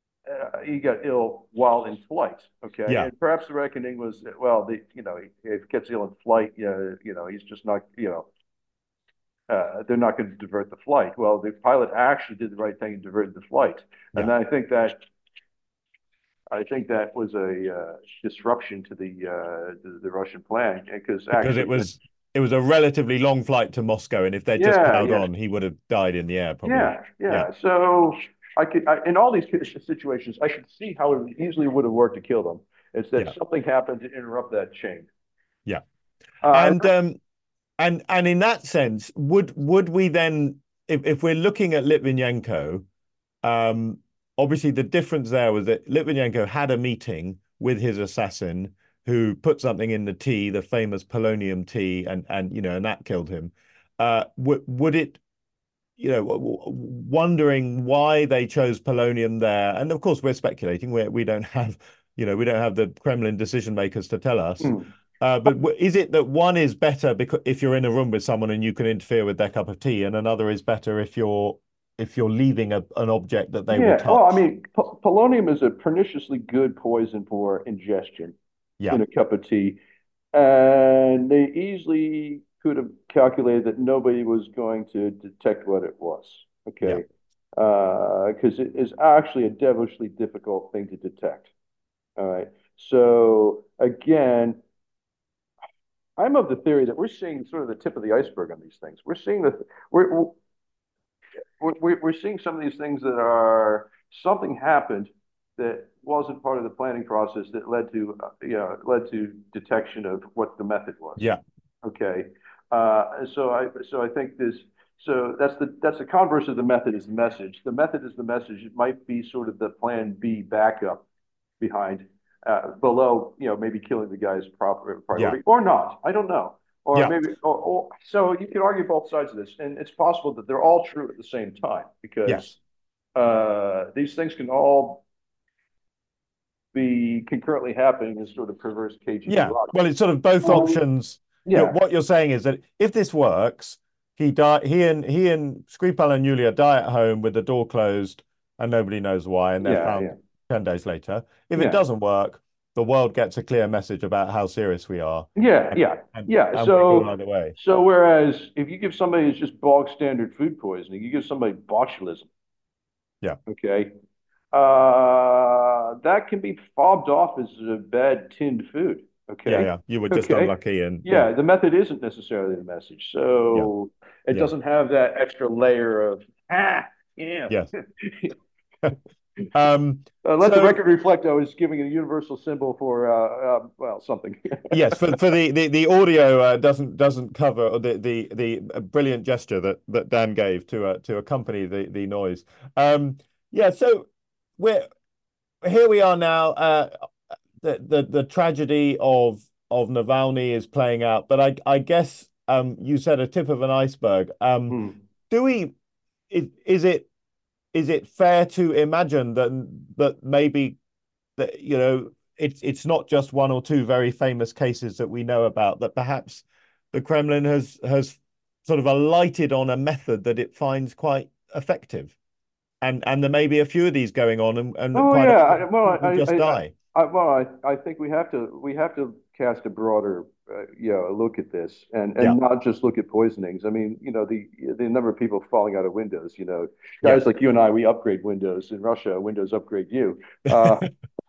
while in flight. Okay. Yeah. And perhaps the reckoning was that, well, if he gets ill in flight, he's just not, they're not going to divert the flight. Well, the pilot actually did the right thing and diverted the flight. Yeah. And I think that was a disruption to the Russian plan because it was a relatively long flight to Moscow, and if they'd just plowed on, he would have died in the air probably. Yeah. So in all these situations, I could see how it easily would have worked to kill them. It's that something happened to interrupt that chain. Yeah. And in that sense, would we then, if we're looking at Litvinenko, obviously the difference there was that Litvinenko had a meeting with his assassin who put something in the tea, the famous polonium tea, and that killed him. Would it, wondering why they chose polonium there, and of course we're speculating. We don't have, the Kremlin decision makers to tell us. But is it that one is better because if you're in a room with someone and you can interfere with their cup of tea, and another is better if you're leaving an object that they will touch? Well, I mean, polonium is a perniciously good poison for ingestion in a cup of tea, and they easily could have calculated that nobody was going to detect what it was. Okay, because it is actually a devilishly difficult thing to detect. All right, so again, I'm of the theory that we're seeing sort of the tip of the iceberg on these things. We're seeing we're seeing some of these things that are something happened that wasn't part of the planning process that led to detection of what the method was. Yeah. Okay. So I think that's the converse of the method is the message. The method is the message. It might be sort of the plan B backup behind. Below, maybe killing the guy's priority or not. I don't know. Or maybe, so you can argue both sides of this, and it's possible that they're all true at the same time because these things can all be concurrently happening as sort of perverse KGB logic. Well, it's sort of both options. What you're saying is that if this works, he and Skripal and Yulia die at home with the door closed, and nobody knows why, and they're found 10 days later. If it doesn't work, the world gets a clear message about how serious we are. So either way. So whereas if you give somebody who's just bog standard food poisoning, you give somebody botulism. Yeah. Okay. That can be fobbed off as a bad tinned food. Okay. Yeah. You were just unlucky, and the method isn't necessarily the message. So it doesn't have that extra layer of Yes. Let the record reflect I was giving a universal symbol for something. Yes, for the audio doesn't cover the brilliant gesture that Dan gave to accompany the noise. So we are now. the tragedy of Navalny is playing out, but I guess you said a tip of an iceberg. Do we is it fair to imagine that maybe that it's not just one or two very famous cases that we know about, that perhaps the Kremlin has sort of alighted on a method that it finds quite effective, and there may be a few of these going on, and Oh quite yeah, often people just die. I think we have to cast a broader look at this, and Yeah. not just look at poisonings. I mean, the number of people falling out of windows. Guys Yes. like you and I, we upgrade Windows. In Russia, Windows upgrade you. Uh,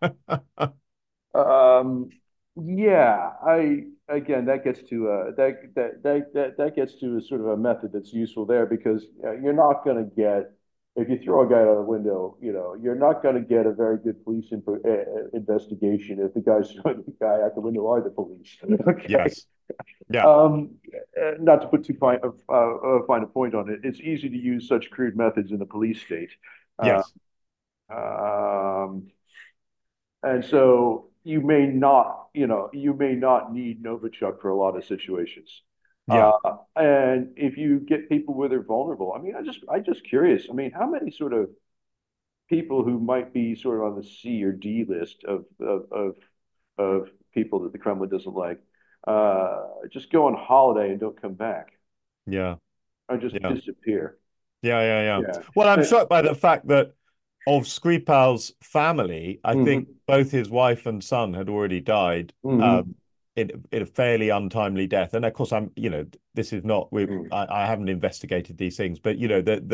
um, yeah, I again that gets to that gets to a sort of a method that's useful there, because you're not going to get, if you throw a guy out a window, you're not going to get a very good police investigation if the guys throwing the guy out the window are the police. Okay. Yes. Yeah. Not to put too fine a point on it, it's easy to use such crude methods in the police state. Uh, Yes. um, and so you may not need Novichok for a lot of situations. Yeah. And if you get people where they're vulnerable, I mean, I'm just curious. I mean, how many sort of people who might be sort of on the C or D list of people that the Kremlin doesn't like, just go on holiday and don't come back, Yeah. or just Yeah. disappear. Yeah. Yeah. Well, I'm shocked by the fact that of Skripal's family, I think Mhm. both his wife and son had already died Mhm. in a fairly untimely death. And of course, this is not, I haven't investigated these things, but that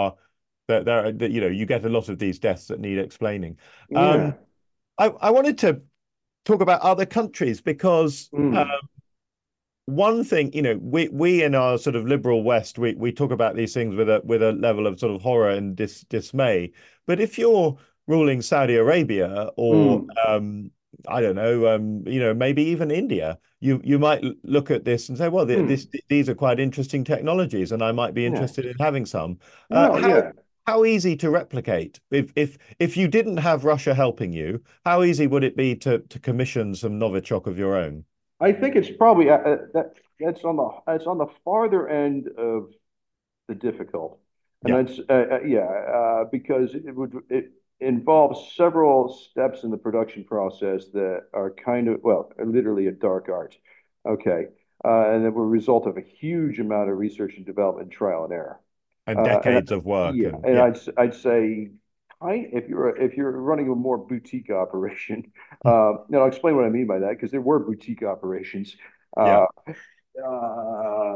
you get a lot of these deaths that need explaining. Yeah. I wanted to talk about other countries because Mm. one thing, we in our sort of liberal West, we talk about these things with a level of sort of horror and dismay. But if you're ruling Saudi Arabia or Mm. I don't know, maybe even India, you might look at this and say, well, Mm. these are quite interesting technologies, and I might be Yeah. interested in having some. Well, yeah. How easy to replicate? If you didn't have Russia helping you, how easy would it be to commission some Novichok of your own? I think it's probably that's on the farther end of the difficult, and Yeah. that's because it involves several steps in the production process that are kind of, well, literally a dark art. Okay, and that will result of a huge amount of research and development, trial and error. And And decades of work, yeah, and and yeah. I'd say if you're running a more boutique operation, and I'll explain what I mean by that, because there were boutique operations. Yeah. Uh, uh,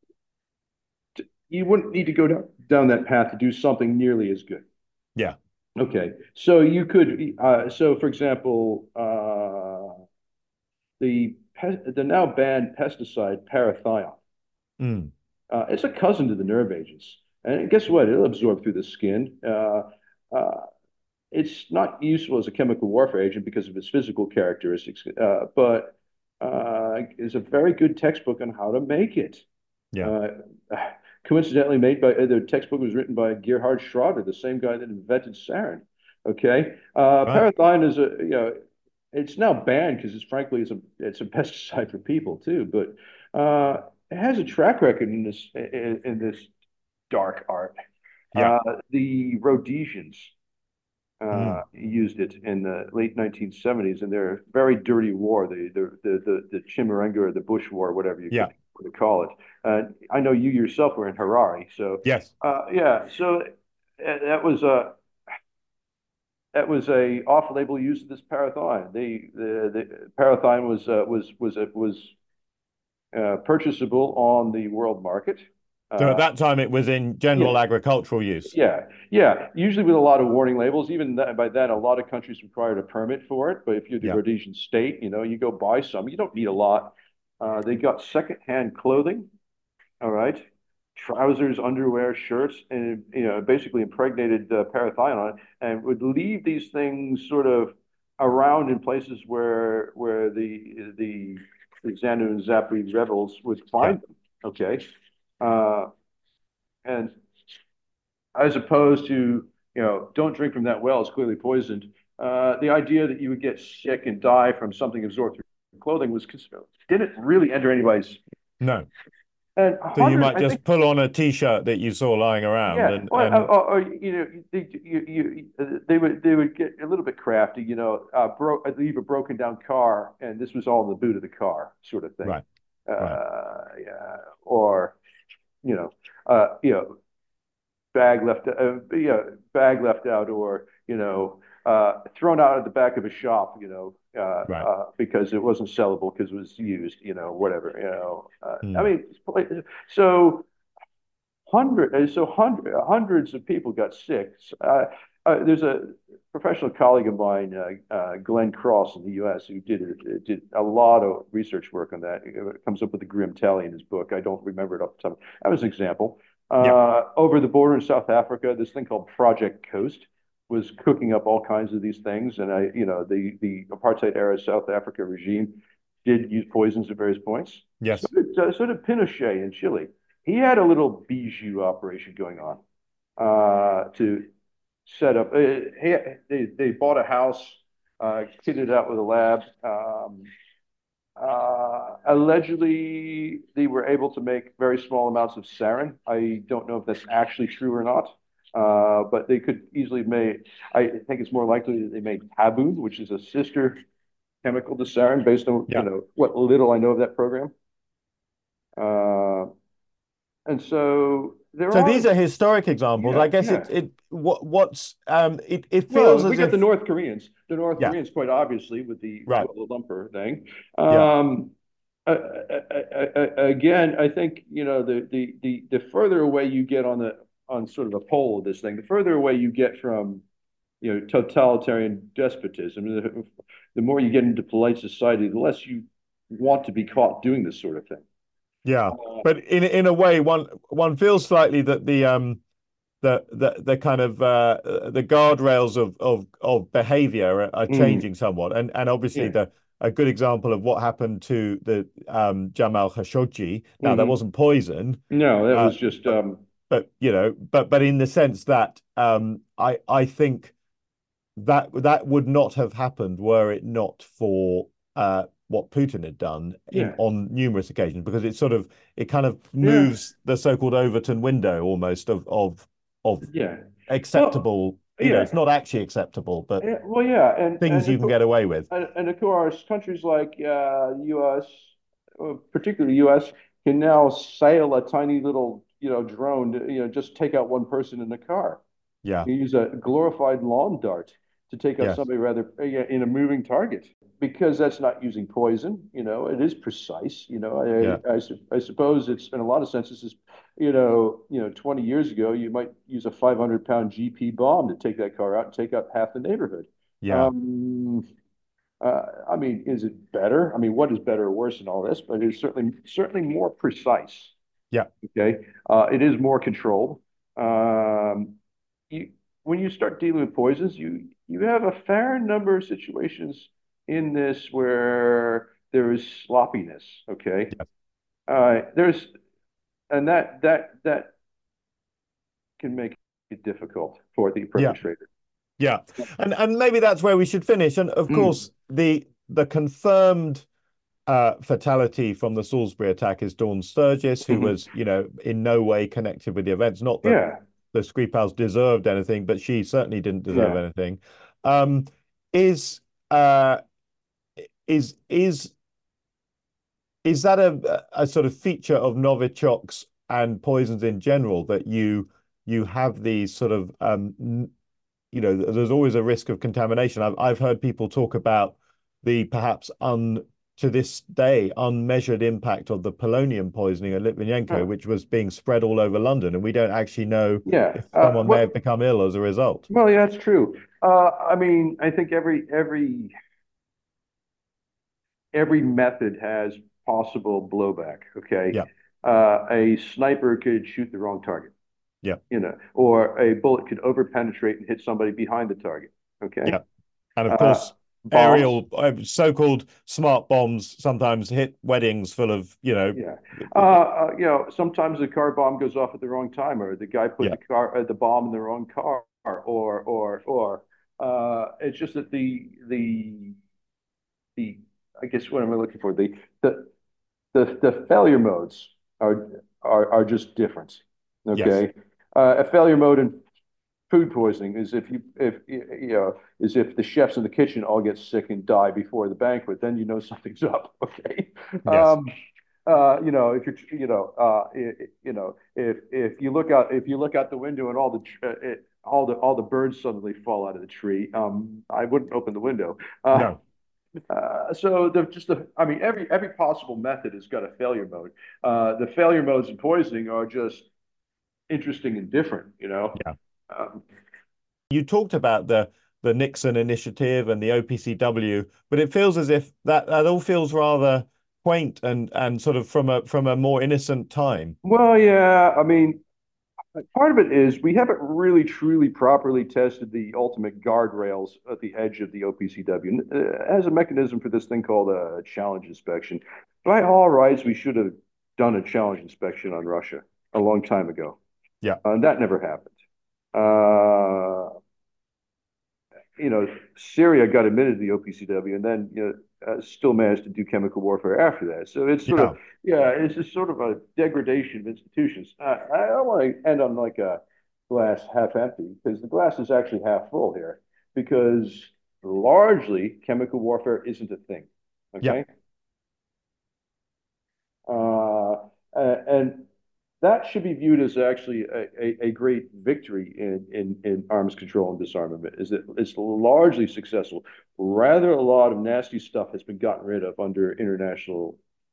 you wouldn't need to go down that path to do something nearly as good. Yeah. Okay, so you could, for example, the now banned pesticide parathion. Mm. It's a cousin to the nerve agents, and guess what? It'll absorb through the skin. Uh, it's not useful as a chemical warfare agent because of its physical characteristics, but is a very good textbook on how to make it. Yeah. Uh, Coincidentally, made by the textbook was written by Gerhard Schroeder, the same guy that invented sarin. Okay, Right. Parathion is it's now banned because it's a pesticide for people too, but it has a track record in this dark art. Yeah. The Rhodesians Mm. used it in the late 1970s in their very dirty war, the Chimurenga or the Bush War, whatever you Yeah. could call it. I know you yourself were in Harare, so Yes. yeah. So that was a off-label use of this parathion. The parathion was purchasable on the world market. So at that time, it was in Yeah, general agricultural use. yeah. Usually with a lot of warning labels. Even by then, a lot of countries required a permit for it. But if you're the Yeah. Rhodesian state, you go buy some. You don't need a lot. They got secondhand clothing. All right, trousers, underwear, shirts, and basically impregnated parathion on it, and would leave these things sort of around in places where the Zanu and Zapri rebels would Yeah. find them. Okay, uh, and as opposed to don't drink from that well, it's clearly poisoned. The idea that you would get sick and die from something absorbed through clothing didn't really enter anybody's. No. And So you might I just think, pull on a t-shirt that you saw lying around, yeah, or they would get a little bit crafty, leave a broken down car, and this was all in the boot of the car, sort of thing. right, right, Yeah, or you know, you know, bag left out, or thrown out at the back of a shop, right. because it wasn't sellable because it was used, whatever, I Hmm. mean, so hundreds of people got sick. There's a professional colleague of mine, Glenn Cross in the U.S., who did a lot of research work on that. It comes up with a grim tally in his book. I don't remember it off the top. That was an example. Yeah. Over the border in South Africa, this thing called Project Coast was cooking up all kinds of these things, and the apartheid era South Africa regime did use poisons at various points. Yes. So did Pinochet in Chile. He had a little bijou operation going on to set up. They bought a house, kitted it out with a lab. Allegedly, they were able to make very small amounts of sarin. I don't know if that's actually true or not, but they could easily make. I think it's more likely that they made Taboon, which is a sister chemical to sarin, based on what little I know of that program. And so these are historic examples. Yeah, I guess yeah. it feels Well, we as got if the North Koreans. The North Yeah. Koreans, quite obviously, with the Right. Kuala Lumpur thing. Yeah. Again, I think the further away you get on sort of the pole of this thing, the further away you get from totalitarian despotism, the more you get into polite society, the less you want to be caught doing this sort of thing. Yeah, but in a way, one feels slightly that the kind of the guardrails of behavior are changing somewhat, and obviously Yeah. a good example of what happened to the Jamal Khashoggi. Now that wasn't poison, No, that was just but in the sense that I think that would not have happened were it not for what Putin had done on numerous occasions, because it kind of moves the so-called Overton window almost of acceptable. Well, it's not actually acceptable, but and things you can get away with. And of course, countries like the U.S., particularly the U.S., can now sail a tiny little drone to just take out one person in the car. Yeah, You use a glorified lawn dart to take out somebody rather in a moving target, because that's not using poison. It is precise. I suppose it's, in a lot of senses, is 20 years ago, you might use a 500-pound GP bomb to take that car out and take out half the neighborhood. Yeah. I mean, is it better? I mean, what is better or worse in all this? But it's certainly more precise. Yeah. Okay. It is more controlled. When you start dealing with poisons, you have a fair number of situations in this where there is sloppiness. Okay. Yeah. That can make it difficult for the perpetrator. Yeah. And maybe that's where we should finish. And of course, the confirmed fatality from the Salisbury attack is Dawn Sturgis, who was, in no way connected with the events. Not that the Skripals deserved anything, but she certainly didn't deserve anything. Is that a sort of feature of Novichok's and poisons in general, that you have these sort of there's always a risk of contamination? I've heard people talk about the perhaps to this day unmeasured impact of the polonium poisoning at Litvinenko, which was being spread all over London, and we don't actually know if someone may have become ill as a result. Well, yeah, that's true. I mean, I think every method has possible blowback. Okay. Yeah. A sniper could shoot the wrong target. Yeah. Or a bullet could overpenetrate and hit somebody behind the target. Okay. Yeah. And of course, aerial so-called smart bombs sometimes hit weddings full of, sometimes the car bomb goes off at the wrong time, or the guy put the bomb in the wrong car, or It's just that the I guess what am I looking for? The failure modes are just different. Yes. Okay. A failure mode in food poisoning is is if the chefs in the kitchen all get sick and die before the banquet, then you know something's up. Okay. Yes. If you're, if you look out the window and all the birds suddenly fall out of the tree, I wouldn't open the window. No. So they're just I mean, every possible method has got a failure mode. The failure modes in poisoning are just interesting and different. Yeah. Um, You talked about the Nixon initiative and the OPCW, but it feels as if that all feels rather quaint and sort of from a more innocent time. well, yeah, I mean, part of it is we haven't really truly properly tested the ultimate guardrails at the edge of the OPCW. It has a mechanism for this thing called a challenge inspection. By all rights, we should have done a challenge inspection on Russia a long time ago. Yeah. And that never happened. Uh, Syria got admitted to the OPCW and then, still managed to do chemical warfare after that. So it's sort of, it's just sort of a degradation of institutions. I don't want to end on like a glass half empty because the glass is actually half full here because largely chemical warfare isn't a thing. Okay. And that should be viewed as actually a great victory in arms control and disarmament, is that it's largely successful. Rather, a lot of nasty stuff has been gotten rid of under international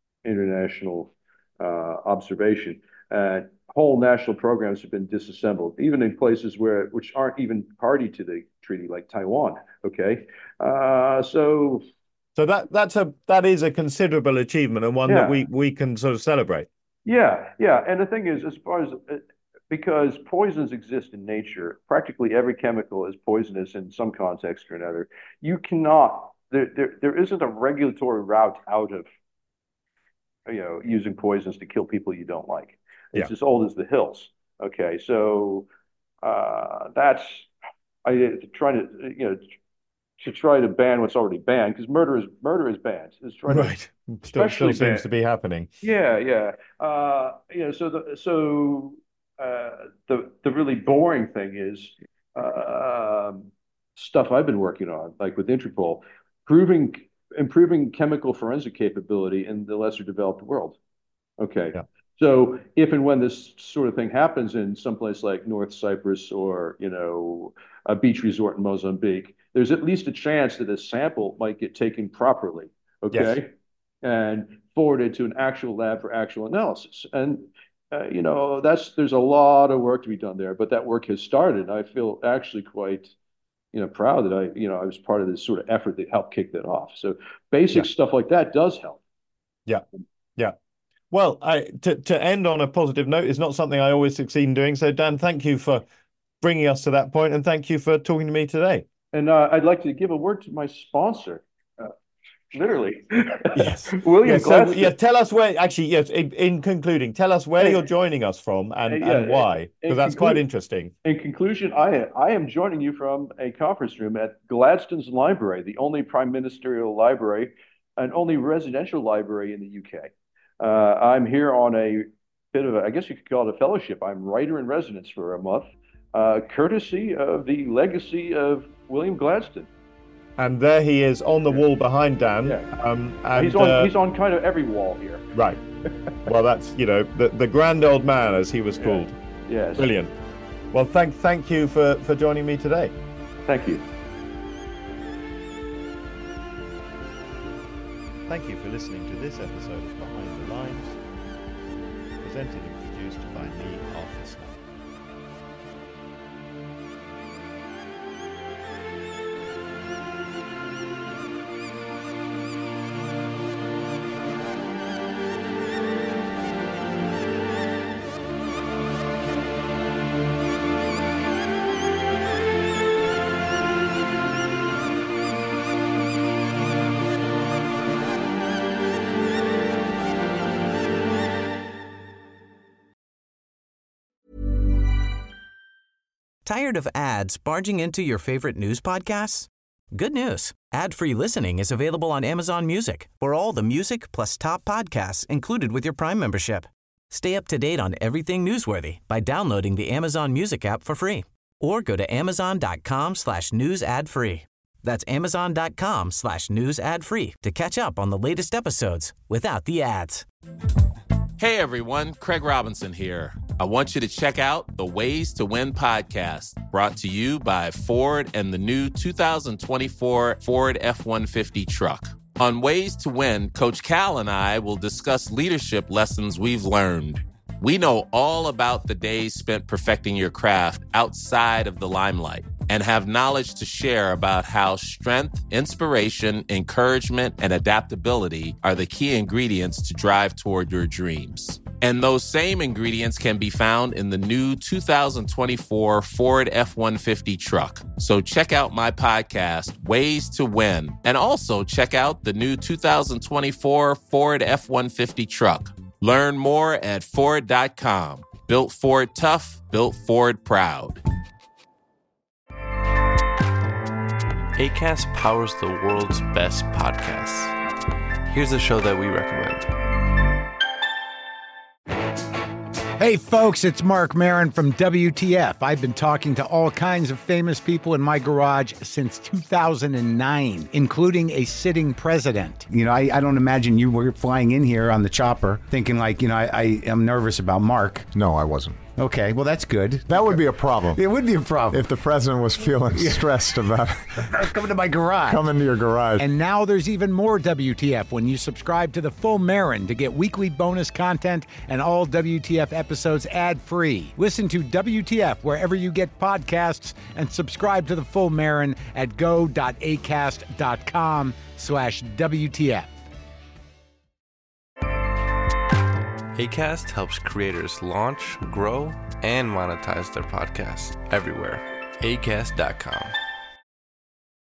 observation. Whole national programs have been disassembled, even in places which aren't even party to the treaty, like Taiwan. Okay, so that is a considerable achievement and one that we can sort of celebrate. Yeah. And the thing is, as far as because poisons exist in nature, practically every chemical is poisonous in some context or another. You cannot there isn't a regulatory route out of using poisons to kill people you don't like. It's as old as the hills. Okay, so that's try to ban what's already banned because murder is banned. Right. Still seems to be happening. Yeah. The really boring thing is stuff I've been working on, like with Interpol, improving chemical forensic capability in the lesser developed world. Okay. Yeah. So if and when this sort of thing happens in someplace like North Cyprus or, a beach resort in Mozambique, there's at least a chance that a sample might get taken properly. Okay. Yes. And forwarded to an actual lab for actual analysis. And, there's a lot of work to be done there, but that work has started. I feel actually quite, proud that I was part of this sort of effort that helped kick that off. So basic stuff like that does help. Yeah. Well, to end on a positive note is not something I always succeed in doing. So, Dan, thank you for bringing us to that point, and thank you for talking to me today. And I'd like to give a word to my sponsor. Literally. Yes. William Gladstone. So, tell us where, actually, yes, in concluding, tell us where you're joining us from and why, because that's quite interesting. In conclusion, I am joining you from a conference room at Gladstone's Library, the only prime ministerial library and only residential library in the UK. I'm here on a bit of I guess you could call it a fellowship. I'm writer in residence for a month, courtesy of the legacy of William Gladstone. And there he is on the wall behind Dan. Yeah. And he's on kind of every wall here. Right. Well, that's, the grand old man, as he was called. Yes. Brilliant. Well, thank you for joining me today. Thank you. Thank you for listening to this episode of Behind the Lines, presented and produced by me, Arthur Snap. Tired of ads barging into your favorite news podcasts? Good news. Ad-free listening is available on Amazon Music for all the music plus top podcasts included with your Prime membership. Stay up to date on everything newsworthy by downloading the Amazon Music app for free or go to amazon.com/news ad free. That's amazon.com/news ad free to catch up on the latest episodes without the ads. Hey everyone, Craig Robinson here. I want you to check out the Ways to Win podcast, brought to you by Ford and the new 2024 Ford F-150 truck. On Ways to Win, Coach Cal and I will discuss leadership lessons we've learned. We know all about the days spent perfecting your craft outside of the limelight and have knowledge to share about how strength, inspiration, encouragement, and adaptability are the key ingredients to drive toward your dreams. And those same ingredients can be found in the new 2024 Ford F-150 truck. So check out my podcast, Ways to Win, and also check out the new 2024 Ford F-150 truck. Learn more at Ford.com. Built Ford tough, built Ford proud. Acast powers the world's best podcasts. Here's a show that we recommend. Hey folks, it's Mark Maron from WTF. I've been talking to all kinds of famous people in my garage since 2009, including a sitting president. You know, I don't imagine you were flying in here on the chopper thinking like, you know, I am nervous about Mark. No, I wasn't. Okay, well, that's good. That would be a problem. It would be a problem. If the president was feeling stressed about coming to my garage. Coming to your garage. And now there's even more WTF when you subscribe to The Full Marin to get weekly bonus content and all WTF episodes ad-free. Listen to WTF wherever you get podcasts and subscribe to The Full Marin at go.acast.com/WTF. Acast helps creators launch, grow, and monetize their podcasts everywhere. Acast.com.